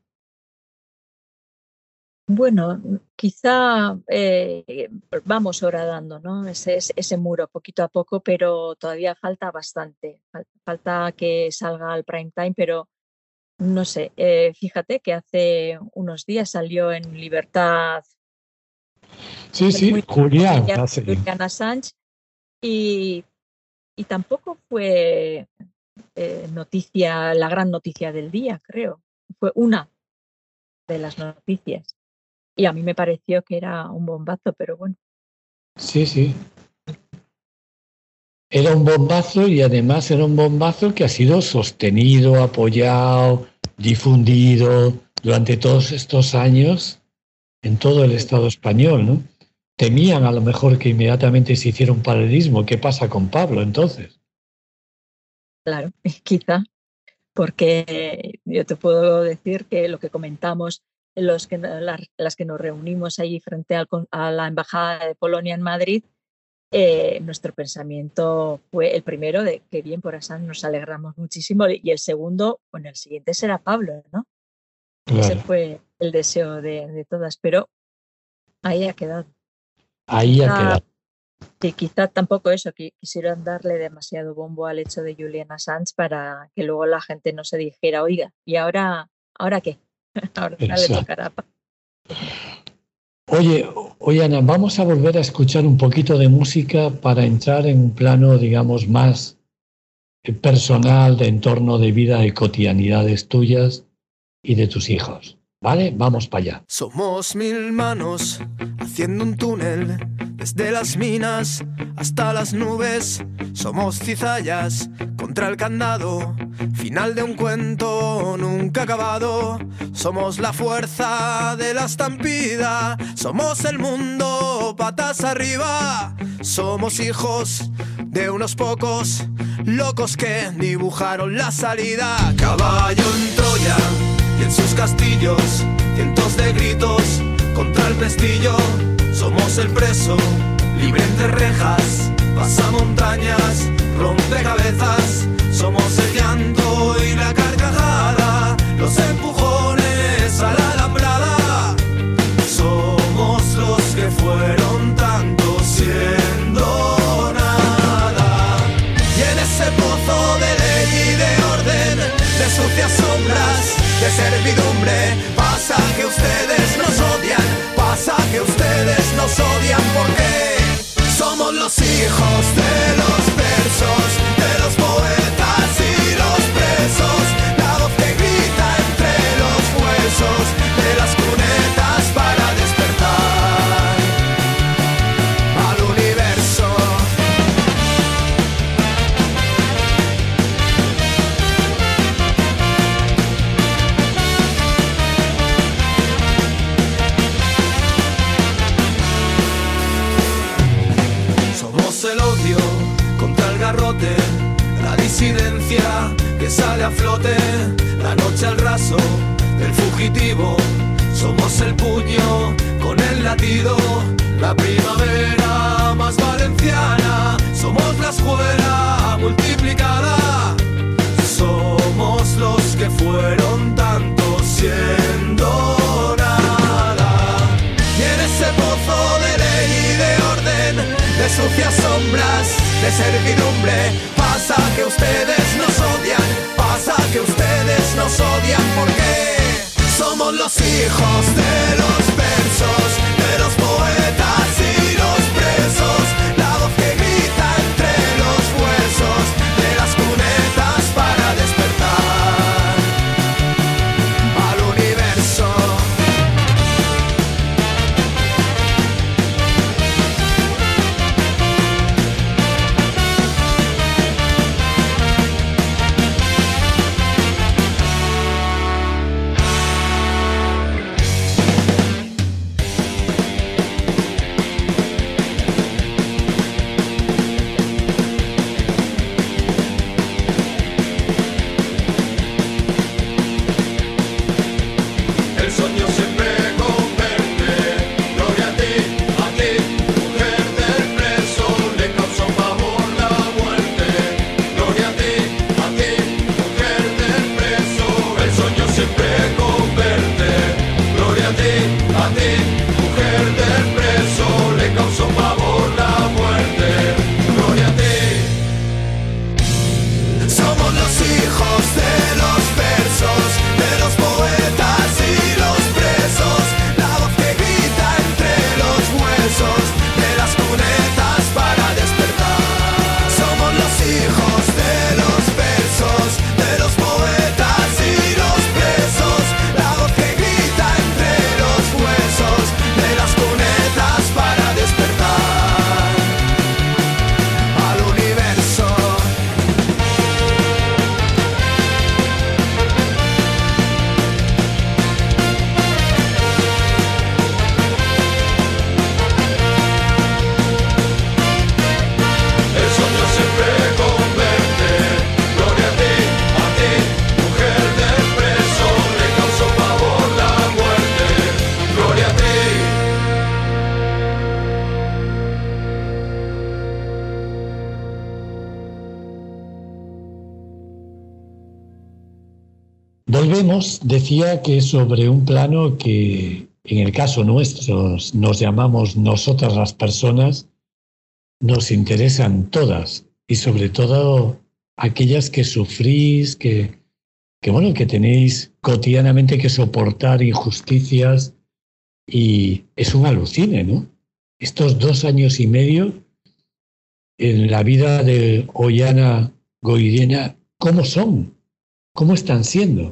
Bueno, quizá eh, vamos horadando, ¿no? Ese, ese muro poquito a poco, pero todavía falta bastante. Falta que salga al prime time, pero no sé. Eh, fíjate que hace unos días salió en libertad. Sí, sí, muy, Julián, Julián, Julián Assange y, y tampoco fue eh, noticia, la gran noticia del día, creo. Fue una de las noticias. Y a mí me pareció que era un bombazo, pero bueno. Sí, sí. Era un bombazo y además era un bombazo que ha sido sostenido, apoyado, difundido durante todos estos años en todo el Estado español, ¿no? Temían a lo mejor que inmediatamente se hiciera un paralelismo. ¿Qué pasa con Pablo entonces? Claro, quizá, porque yo te puedo decir que lo que comentamos los que, las, las que nos reunimos allí frente al, a la Embajada de Polonia en Madrid, eh, nuestro pensamiento fue el primero de que bien por Assange, nos alegramos muchísimo, y el segundo, bueno, el siguiente será Pablo, ¿no? Claro. Ese fue el deseo de, de todas, pero ahí ha quedado. Ahí quizá, ha quedado. Sí, quizá tampoco eso, que quisieron darle demasiado bombo al hecho de Julian Assange para que luego la gente no se dijera, oiga, ¿y ahora, ahora qué? Ahora le tocará. Oye, oye, Ana, vamos a volver a escuchar un poquito de música para entrar en un plano, digamos, más personal, de entorno de vida y cotidianidades tuyas y de tus hijos. ¿Vale? Vamos para allá. Somos mil manos haciendo un túnel desde las minas hasta las nubes. Somos cizallas contra el candado, final de un cuento nunca acabado. Somos la fuerza de la estampida, somos el mundo patas arriba. Somos hijos de unos pocos locos que dibujaron la salida. Caballo en Troya y en sus castillos, cientos de gritos contra el pestillo. Somos el preso, libre entre rejas, pasa montañas, rompe cabezas. Somos el llanto y la carcajada, los empujones a la alambrada. Somos los que fueron tanto siendo nada. Y en ese pozo de ley y de orden, de sucias sombras, de servidumbre, pasa que ustedes nos odian, pasa que ustedes nos odian porque somos los hijos de los versos, de los poetas y los presos, la voz que grita entre los huesos de las cunetas para despertar al universo. El odio contra el garrote, la disidencia que sale a flote, la noche al raso del fugitivo. Somos el puño con el latido, la primavera más valenciana. Somos la escuela multiplicada, somos los que fueron tanto siendo nada. Y en ese pozo de ley y de orden, de sucias sombras, de servidumbre, pasa que ustedes nos odian, pasa que ustedes nos odian porque somos los hijos de los versos, de los poetas y los presos, la voz que grita entre los huesos de las cunetas para despertar al universo. volvemos, decía que sobre un plano que en el caso nuestro nos llamamos nosotras las personas, nos interesan todas y sobre todo aquellas que sufrís, que, que bueno, que tenéis cotidianamente que soportar injusticias y es un alucine, ¿no? Estos dos años y medio en la vida de Ollana Goiriena, ¿cómo son? ¿Cómo están siendo?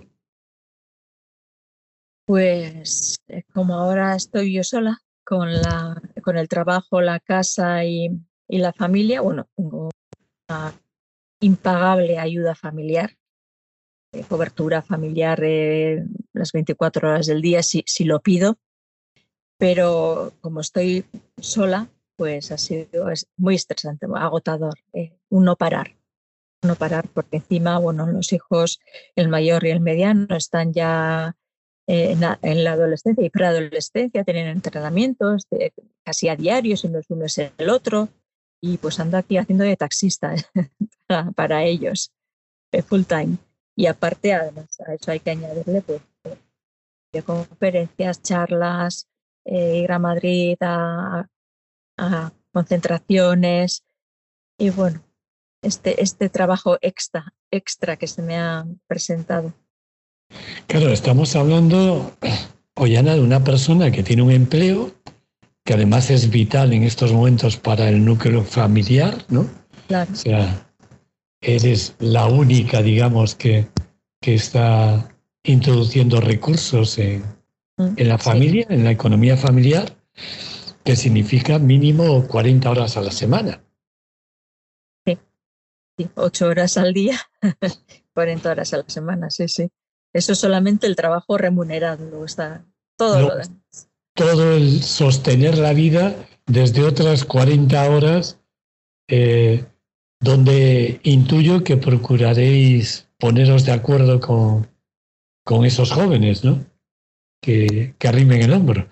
Pues eh, como ahora estoy yo sola con, la, con el trabajo, la casa y, y la familia, bueno, tengo una impagable ayuda familiar, eh, cobertura familiar eh, las veinticuatro horas del día si, si lo pido, pero como estoy sola, pues ha sido es muy estresante, agotador, eh, un no parar, no parar porque encima, bueno, los hijos, el mayor y el mediano están ya En la, en la adolescencia y preadolescencia, tienen entrenamientos de, casi a diario, si no es uno es el otro, y pues ando aquí haciendo de taxista para, para ellos, full time. Y aparte, además, a eso hay que añadirle pues, eh, conferencias, charlas, eh, ir a Madrid a, a concentraciones, y bueno, este, este trabajo extra, extra que se me ha presentado. Claro, estamos hablando, Ollana, de una persona que tiene un empleo que además es vital en estos momentos para el núcleo familiar, ¿no? Claro. O sea, eres la única, digamos, que, que está introduciendo recursos en, mm, en la familia, sí. En la economía familiar, que significa mínimo cuarenta horas a la semana. Sí, sí, ocho horas al día, cuarenta horas a la semana, sí, sí. Eso es solamente el trabajo remunerado, luego está todo no, lo demás. Todo el sostener la vida desde otras cuarenta horas, eh, donde intuyo que procuraréis poneros de acuerdo con, con esos jóvenes, ¿no? Que, que arrimen el hombro.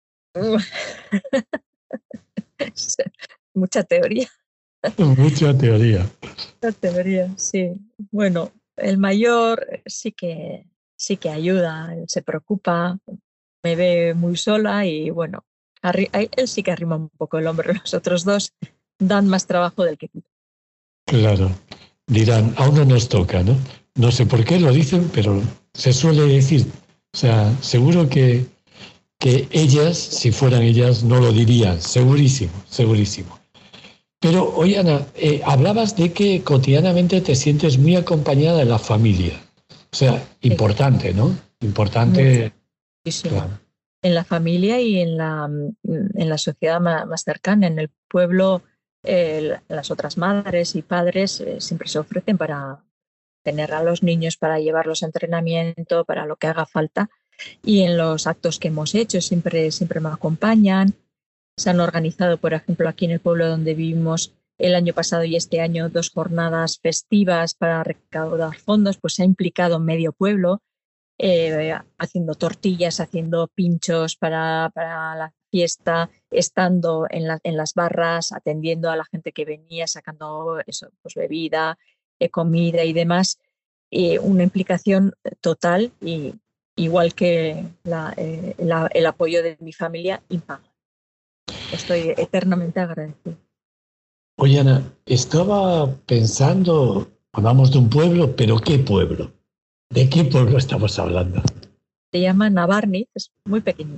Mucha teoría. Mucha teoría. Mucha teoría, sí. Bueno, el mayor sí que sí que ayuda, él se preocupa, me ve muy sola y bueno, él sí que arrima un poco el hombro. Los otros dos dan más trabajo del que quita. Claro, dirán, a uno nos toca, ¿no? No sé por qué lo dicen, pero se suele decir. O sea, seguro que, que ellas, si fueran ellas, no lo dirían, segurísimo, segurísimo. Pero, oye, Ana, eh, hablabas de que cotidianamente te sientes muy acompañada en la familia. O sea, importante, ¿no? Importante. Muchísimo. Claro. En la familia y en la, en la sociedad más, más cercana, en el pueblo, eh, las otras madres y padres eh, siempre se ofrecen para tener a los niños, para llevarlos a entrenamiento, para lo que haga falta. Y en los actos que hemos hecho siempre, siempre me acompañan. Se han organizado, por ejemplo, aquí en el pueblo donde vivimos el año pasado y este año dos jornadas festivas para recaudar fondos, pues se ha implicado medio pueblo, eh, haciendo tortillas, haciendo pinchos para, para la fiesta, estando en, la, en las barras, atendiendo a la gente que venía, sacando eso, pues bebida, eh, comida y demás. Eh, una implicación total y igual que la, eh, la, el apoyo de mi familia impagable. Estoy eternamente agradecida. Oye, Ana, estaba pensando, hablamos de un pueblo, pero ¿qué pueblo? ¿De qué pueblo estamos hablando? Se llama Navarniz, es muy pequeñito.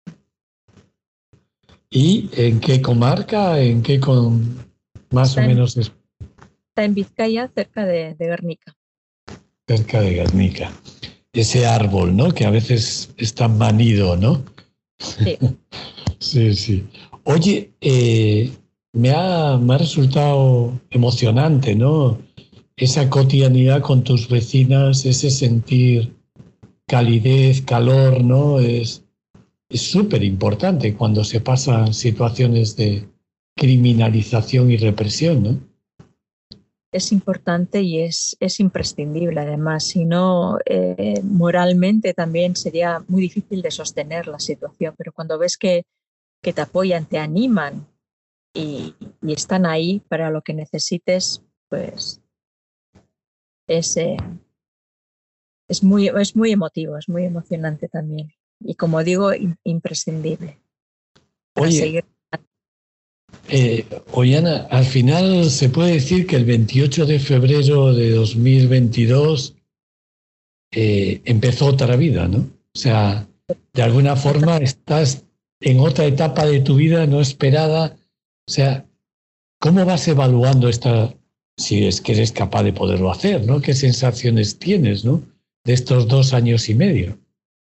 ¿Y en qué comarca? ¿En qué con más está o en, menos es? Está en Vizcaya, cerca de, de Guernica. Cerca de Guernica. Ese árbol, ¿no? Que a veces es tan manido, ¿no? Sí. Sí, sí. Oye, eh, me, ha, me ha resultado emocionante, ¿no? Esa cotidianidad con tus vecinas, ese sentir calidez, calor, ¿no? Es es súper importante cuando se pasan situaciones de criminalización y represión, ¿no? Es importante y es, es imprescindible. Además, si no, eh, moralmente también sería muy difícil de sostener la situación. Pero cuando ves que, que te apoyan, te animan y, y están ahí para lo que necesites, pues es, eh, es muy, es muy emotivo, es muy emocionante también. Y como digo, imprescindible. Para Oye, seguir. Eh, Ollana, al final se puede decir que el veintiocho de febrero de dos mil veintidós eh, empezó otra vida, ¿no? O sea, de alguna forma estás en otra etapa de tu vida no esperada. O sea, ¿cómo vas evaluando esta, si es que eres capaz de poderlo hacer, ¿no? ¿Qué sensaciones tienes, ¿no? De estos dos años y medio?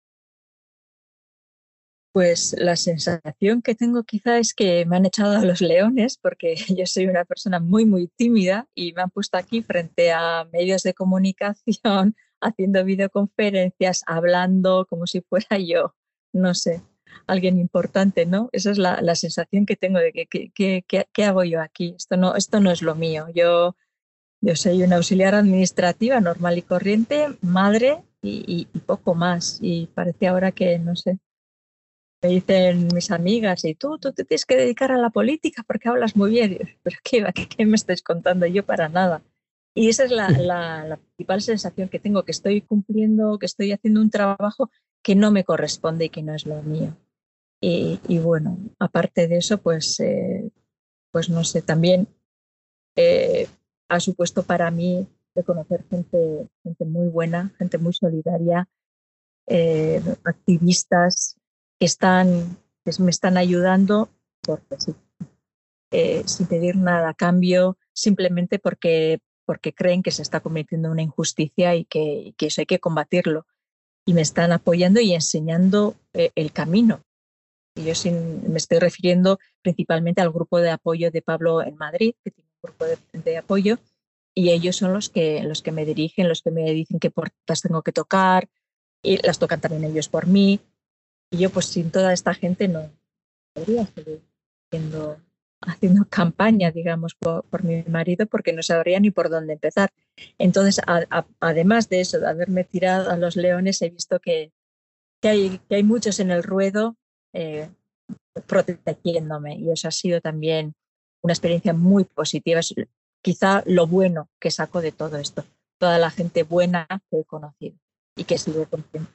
Pues la sensación que tengo quizá es que me han echado a los leones, porque yo soy una persona muy, muy tímida y me han puesto aquí frente a medios de comunicación, haciendo videoconferencias, hablando como si fuera yo, no sé, alguien importante, ¿no? Esa es la, la sensación que tengo de que, que, que, que, ¿qué hago yo aquí? Esto no, esto no es lo mío. Yo, yo soy una auxiliar administrativa normal y corriente, madre y, y, y poco más. Y parece ahora que, no sé, me dicen mis amigas, y tú, tú te tienes que dedicar a la política porque hablas muy bien. Yo, pero qué, qué, qué me estáis contando? Yo para nada. Y esa es la, la, la principal sensación que tengo, que estoy cumpliendo, que estoy haciendo un trabajo que no me corresponde y que no es lo mío. Y, y bueno, aparte de eso, pues, eh, pues no sé, también eh, ha supuesto para mí de conocer gente, gente muy buena, gente muy solidaria, eh, activistas, que están, que me están ayudando porque sí, eh, sin pedir nada a cambio, simplemente porque, porque creen que se está cometiendo una injusticia y que, que eso hay que combatirlo. Y me están apoyando y enseñando eh, el camino. Y yo sin, me estoy refiriendo principalmente al grupo de apoyo de Pablo en Madrid, que tiene un grupo de, de apoyo, y ellos son los que, los que me dirigen, los que me dicen qué puertas tengo que tocar, y las tocan también ellos por mí. Y yo pues sin toda esta gente no podría seguir haciendo, haciendo campaña, digamos, por, por mi marido, porque no sabría ni por dónde empezar. Entonces, a, a, además de eso, de haberme tirado a los leones, he visto que, que, hay, que hay muchos en el ruedo eh, protegiéndome, y eso ha sido también una experiencia muy positiva. Es quizá lo bueno que saco de todo esto, toda la gente buena que he conocido y que sigo conociendo.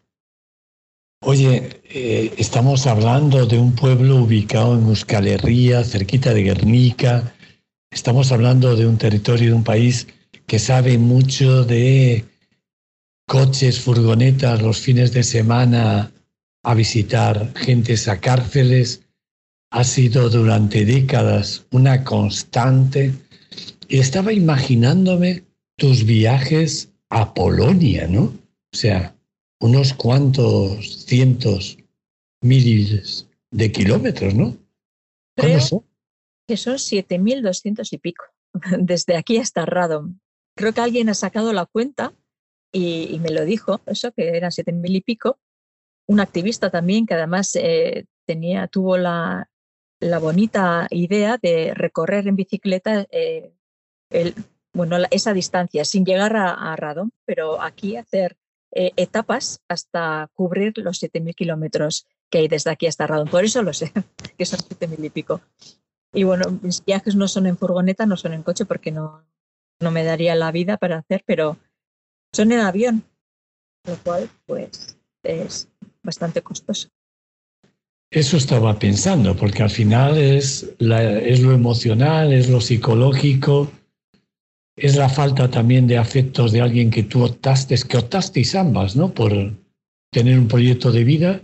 Oye, eh, estamos hablando de un pueblo ubicado en Euskal Herria, cerquita de Guernica. Estamos hablando de un territorio, de un país que sabe mucho de coches, furgonetas los fines de semana a visitar gentes a cárceles. Ha sido durante décadas una constante. Y estaba imaginándome tus viajes a Polonia, ¿no? O sea, unos cuantos cientos, miles de kilómetros, ¿no? ¿Cómo Creo son? que son siete mil doscientos y pico, desde aquí hasta Radom. Creo que alguien ha sacado la cuenta y, y me lo dijo, eso, que eran siete mil y pico. Un activista también que además eh, tenía, tuvo la, la bonita idea de recorrer en bicicleta eh, el, bueno, la, esa distancia sin llegar a, a Radom, pero aquí hacer eh, etapas hasta cubrir los siete mil kilómetros que hay desde aquí hasta Radom. Por eso lo sé, que son siete mil y pico. Y bueno, mis viajes no son en furgoneta, no son en coche, porque no, no me daría la vida para hacer, pero son en avión, lo cual pues es bastante costoso. Eso estaba pensando, porque al final es, la, es lo emocional, es lo psicológico, es la falta también de afectos de alguien que tú optaste, que optasteis ambas, ¿no? Por tener un proyecto de vida,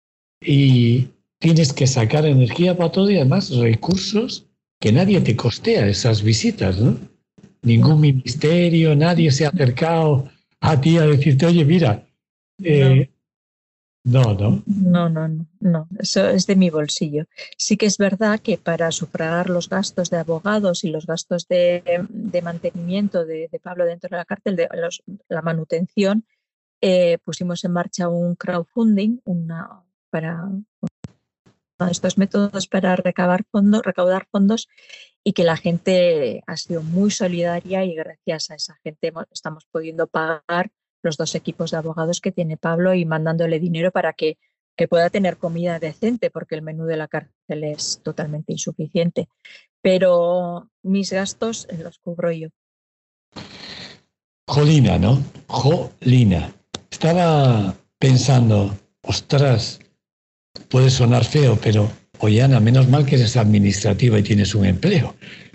y tienes que sacar energía para todo y además recursos que nadie te costea esas visitas, ¿no? Ningún ministerio, nadie se ha acercado a ti a decirte, oye, mira, eh, no, no. No, no, no, no, eso es de mi bolsillo. Sí que es verdad que para sufragar los gastos de abogados y los gastos de, de mantenimiento de, de Pablo dentro de la cárcel, de los, la manutención, eh, pusimos en marcha un crowdfunding, una, para estos métodos para recabar fondos, recaudar fondos, y que la gente ha sido muy solidaria, y gracias a esa gente estamos pudiendo pagar los dos equipos de abogados que tiene Pablo y mandándole dinero para que, que pueda tener comida decente, porque el menú de la cárcel es totalmente insuficiente. Pero mis gastos los cubro yo. Jolina, ¿no? Jolina. estaba pensando, ostras, puede sonar feo, pero oye, Ana, menos mal que eres administrativa y tienes un empleo.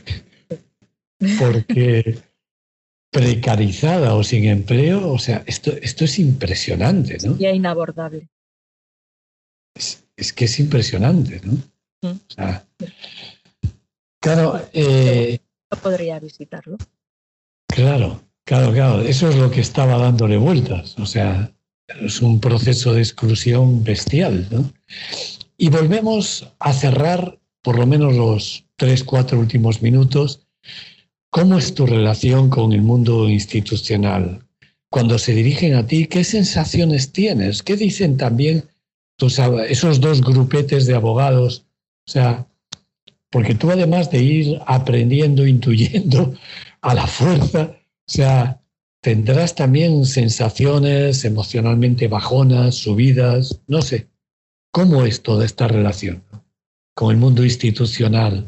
Porque precarizada o sin empleo, o sea, esto, esto es impresionante, ¿no? Y inabordable. Es, es que es impresionante, ¿no? Mm. O sea, claro, eh, no podría visitarlo. Claro, claro, claro. Eso es lo que estaba dándole vueltas. O sea, es un proceso de exclusión bestial, ¿no? Y volvemos a cerrar por lo menos los tres, cuatro últimos minutos. ¿Cómo es tu relación con el mundo institucional? Cuando se dirigen a ti, ¿qué sensaciones tienes? ¿Qué dicen también tus, esos dos grupetes de abogados? O sea, porque tú además de ir aprendiendo, intuyendo a la fuerza, o sea, tendrás también sensaciones emocionalmente bajonas, subidas, no sé. ¿Cómo es toda esta relación, ¿no?, con el mundo institucional?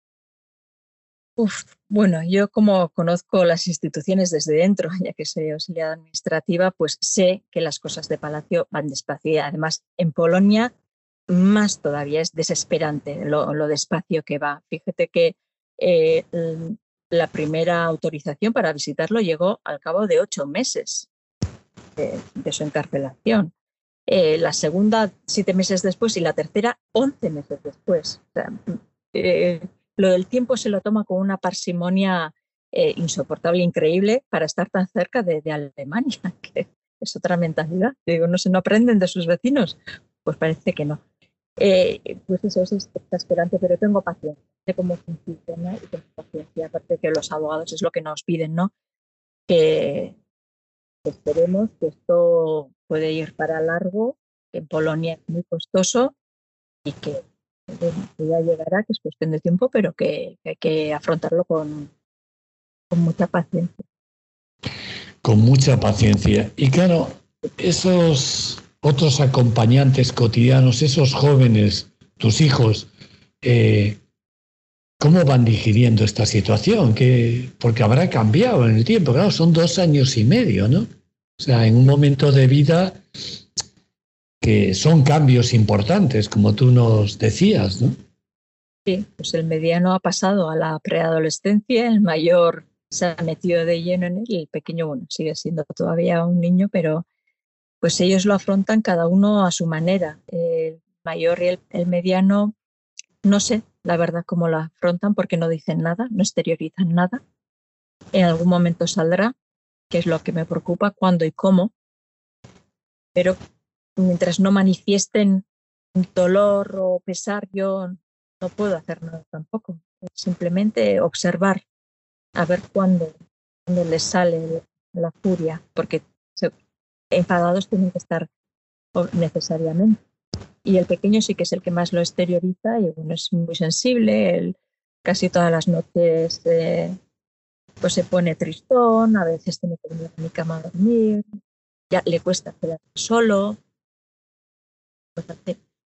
Uf, bueno, yo como conozco las instituciones desde dentro, ya que soy auxiliar administrativa, pues sé que las cosas de Palacio van despacio. Y además, en Polonia, más todavía es desesperante lo, lo despacio que va. Fíjate que eh, la primera autorización para visitarlo llegó al cabo de ocho meses de, de su encarcelación. Eh, la segunda, siete meses después, y la tercera, once meses después. O sea, eh, lo del tiempo se lo toma con una parsimonia eh, insoportable, increíble, para estar tan cerca de, de Alemania, que es otra mentalidad. Digo, no sé, ¿no aprenden de sus vecinos? Pues parece que no. Eh, pues eso es exasperante, pero tengo paciencia. Sé cómo funciona y tengo paciencia. Aparte que los abogados es lo que nos piden, ¿no? Que esperemos que esto puede ir para largo, que en Polonia es muy costoso y que, que ya llegará, que es cuestión de tiempo, pero que, que hay que afrontarlo con, con mucha paciencia. Con mucha paciencia. Y claro, esos otros acompañantes cotidianos, esos jóvenes, tus hijos, eh, ¿cómo van digiriendo esta situación? Que, porque habrá cambiado en el tiempo, claro, son dos años y medio, ¿no? O sea, en un momento de vida que son cambios importantes, como tú nos decías, ¿no? Sí, pues el mediano ha pasado a la preadolescencia, el mayor se ha metido de lleno en él y el pequeño, bueno, sigue siendo todavía un niño, pero pues ellos lo afrontan cada uno a su manera. El mayor y el, el mediano, no sé, la verdad, cómo lo afrontan, porque no dicen nada, no exteriorizan nada. En algún momento saldrá, que es lo que me preocupa, cuándo y cómo, pero mientras no manifiesten dolor o pesar, yo no puedo hacer nada tampoco. Simplemente observar, a ver cuándo, cuándo les sale la furia, porque se, enfadados tienen que estar necesariamente. Y el pequeño sí que es el que más lo exterioriza y bueno, es muy sensible. Él casi todas las noches eh, pues se pone tristón, a veces tiene que venir a mi cama a dormir, ya le cuesta quedarse solo. Pues así.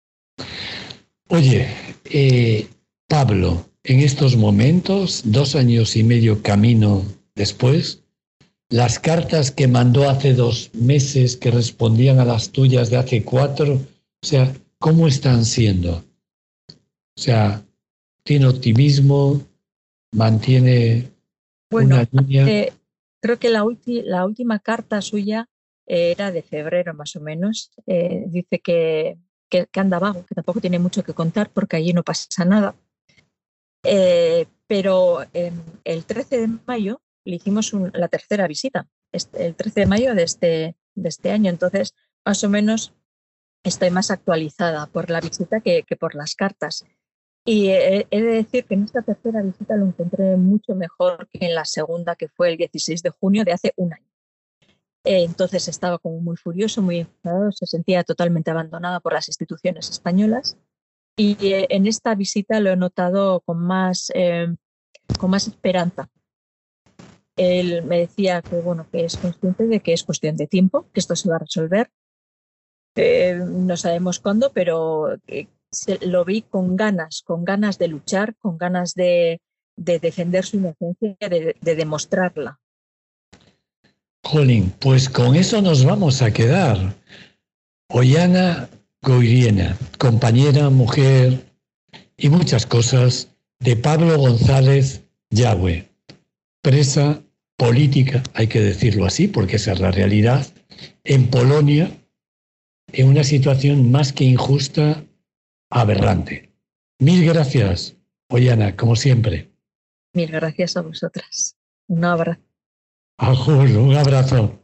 Oye, eh, Pablo, en estos momentos, dos años y medio camino después, las cartas que mandó hace dos meses que respondían a las tuyas de hace cuatro, o sea, ¿cómo están siendo? O sea, ¿tiene optimismo? ¿Mantiene bueno, una línea? Eh, creo que la, ulti, la última carta suya eh, era de febrero más o menos. Eh, dice que, que, que anda vago, que tampoco tiene mucho que contar porque allí no pasa nada. Eh, pero eh, el trece de mayo le hicimos un, la tercera visita, este, el trece de mayo de este, de este año. Entonces, más o menos estoy más actualizada por la visita que, que por las cartas. Y he, he de decir que en esta tercera visita lo encontré mucho mejor que en la segunda, que fue el dieciséis de junio de hace un año. Eh, entonces estaba como muy furioso, muy enfadado, se sentía totalmente abandonada por las instituciones españolas. Y eh, en esta visita lo he notado con más, eh, con más esperanza. Él me decía que, bueno, que es consciente de que es cuestión de tiempo, que esto se va a resolver. Eh, no sabemos cuándo, pero eh, se, lo vi con ganas, con ganas de luchar, con ganas de, de defender su inocencia, de, de demostrarla. Jolín, pues con eso nos vamos a quedar. Ollana Goiriena, compañera, mujer y muchas cosas de Pablo González Yagüe, presa política, hay que decirlo así, porque esa es la realidad, en Polonia, en una situación más que injusta, aberrante. Mil gracias, Ollana, como siempre. Mil gracias a vosotras. Un abrazo. Ajur, un abrazo.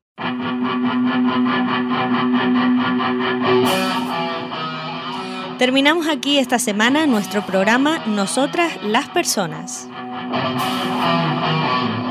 Terminamos aquí esta semana nuestro programa Nosotras las Personas.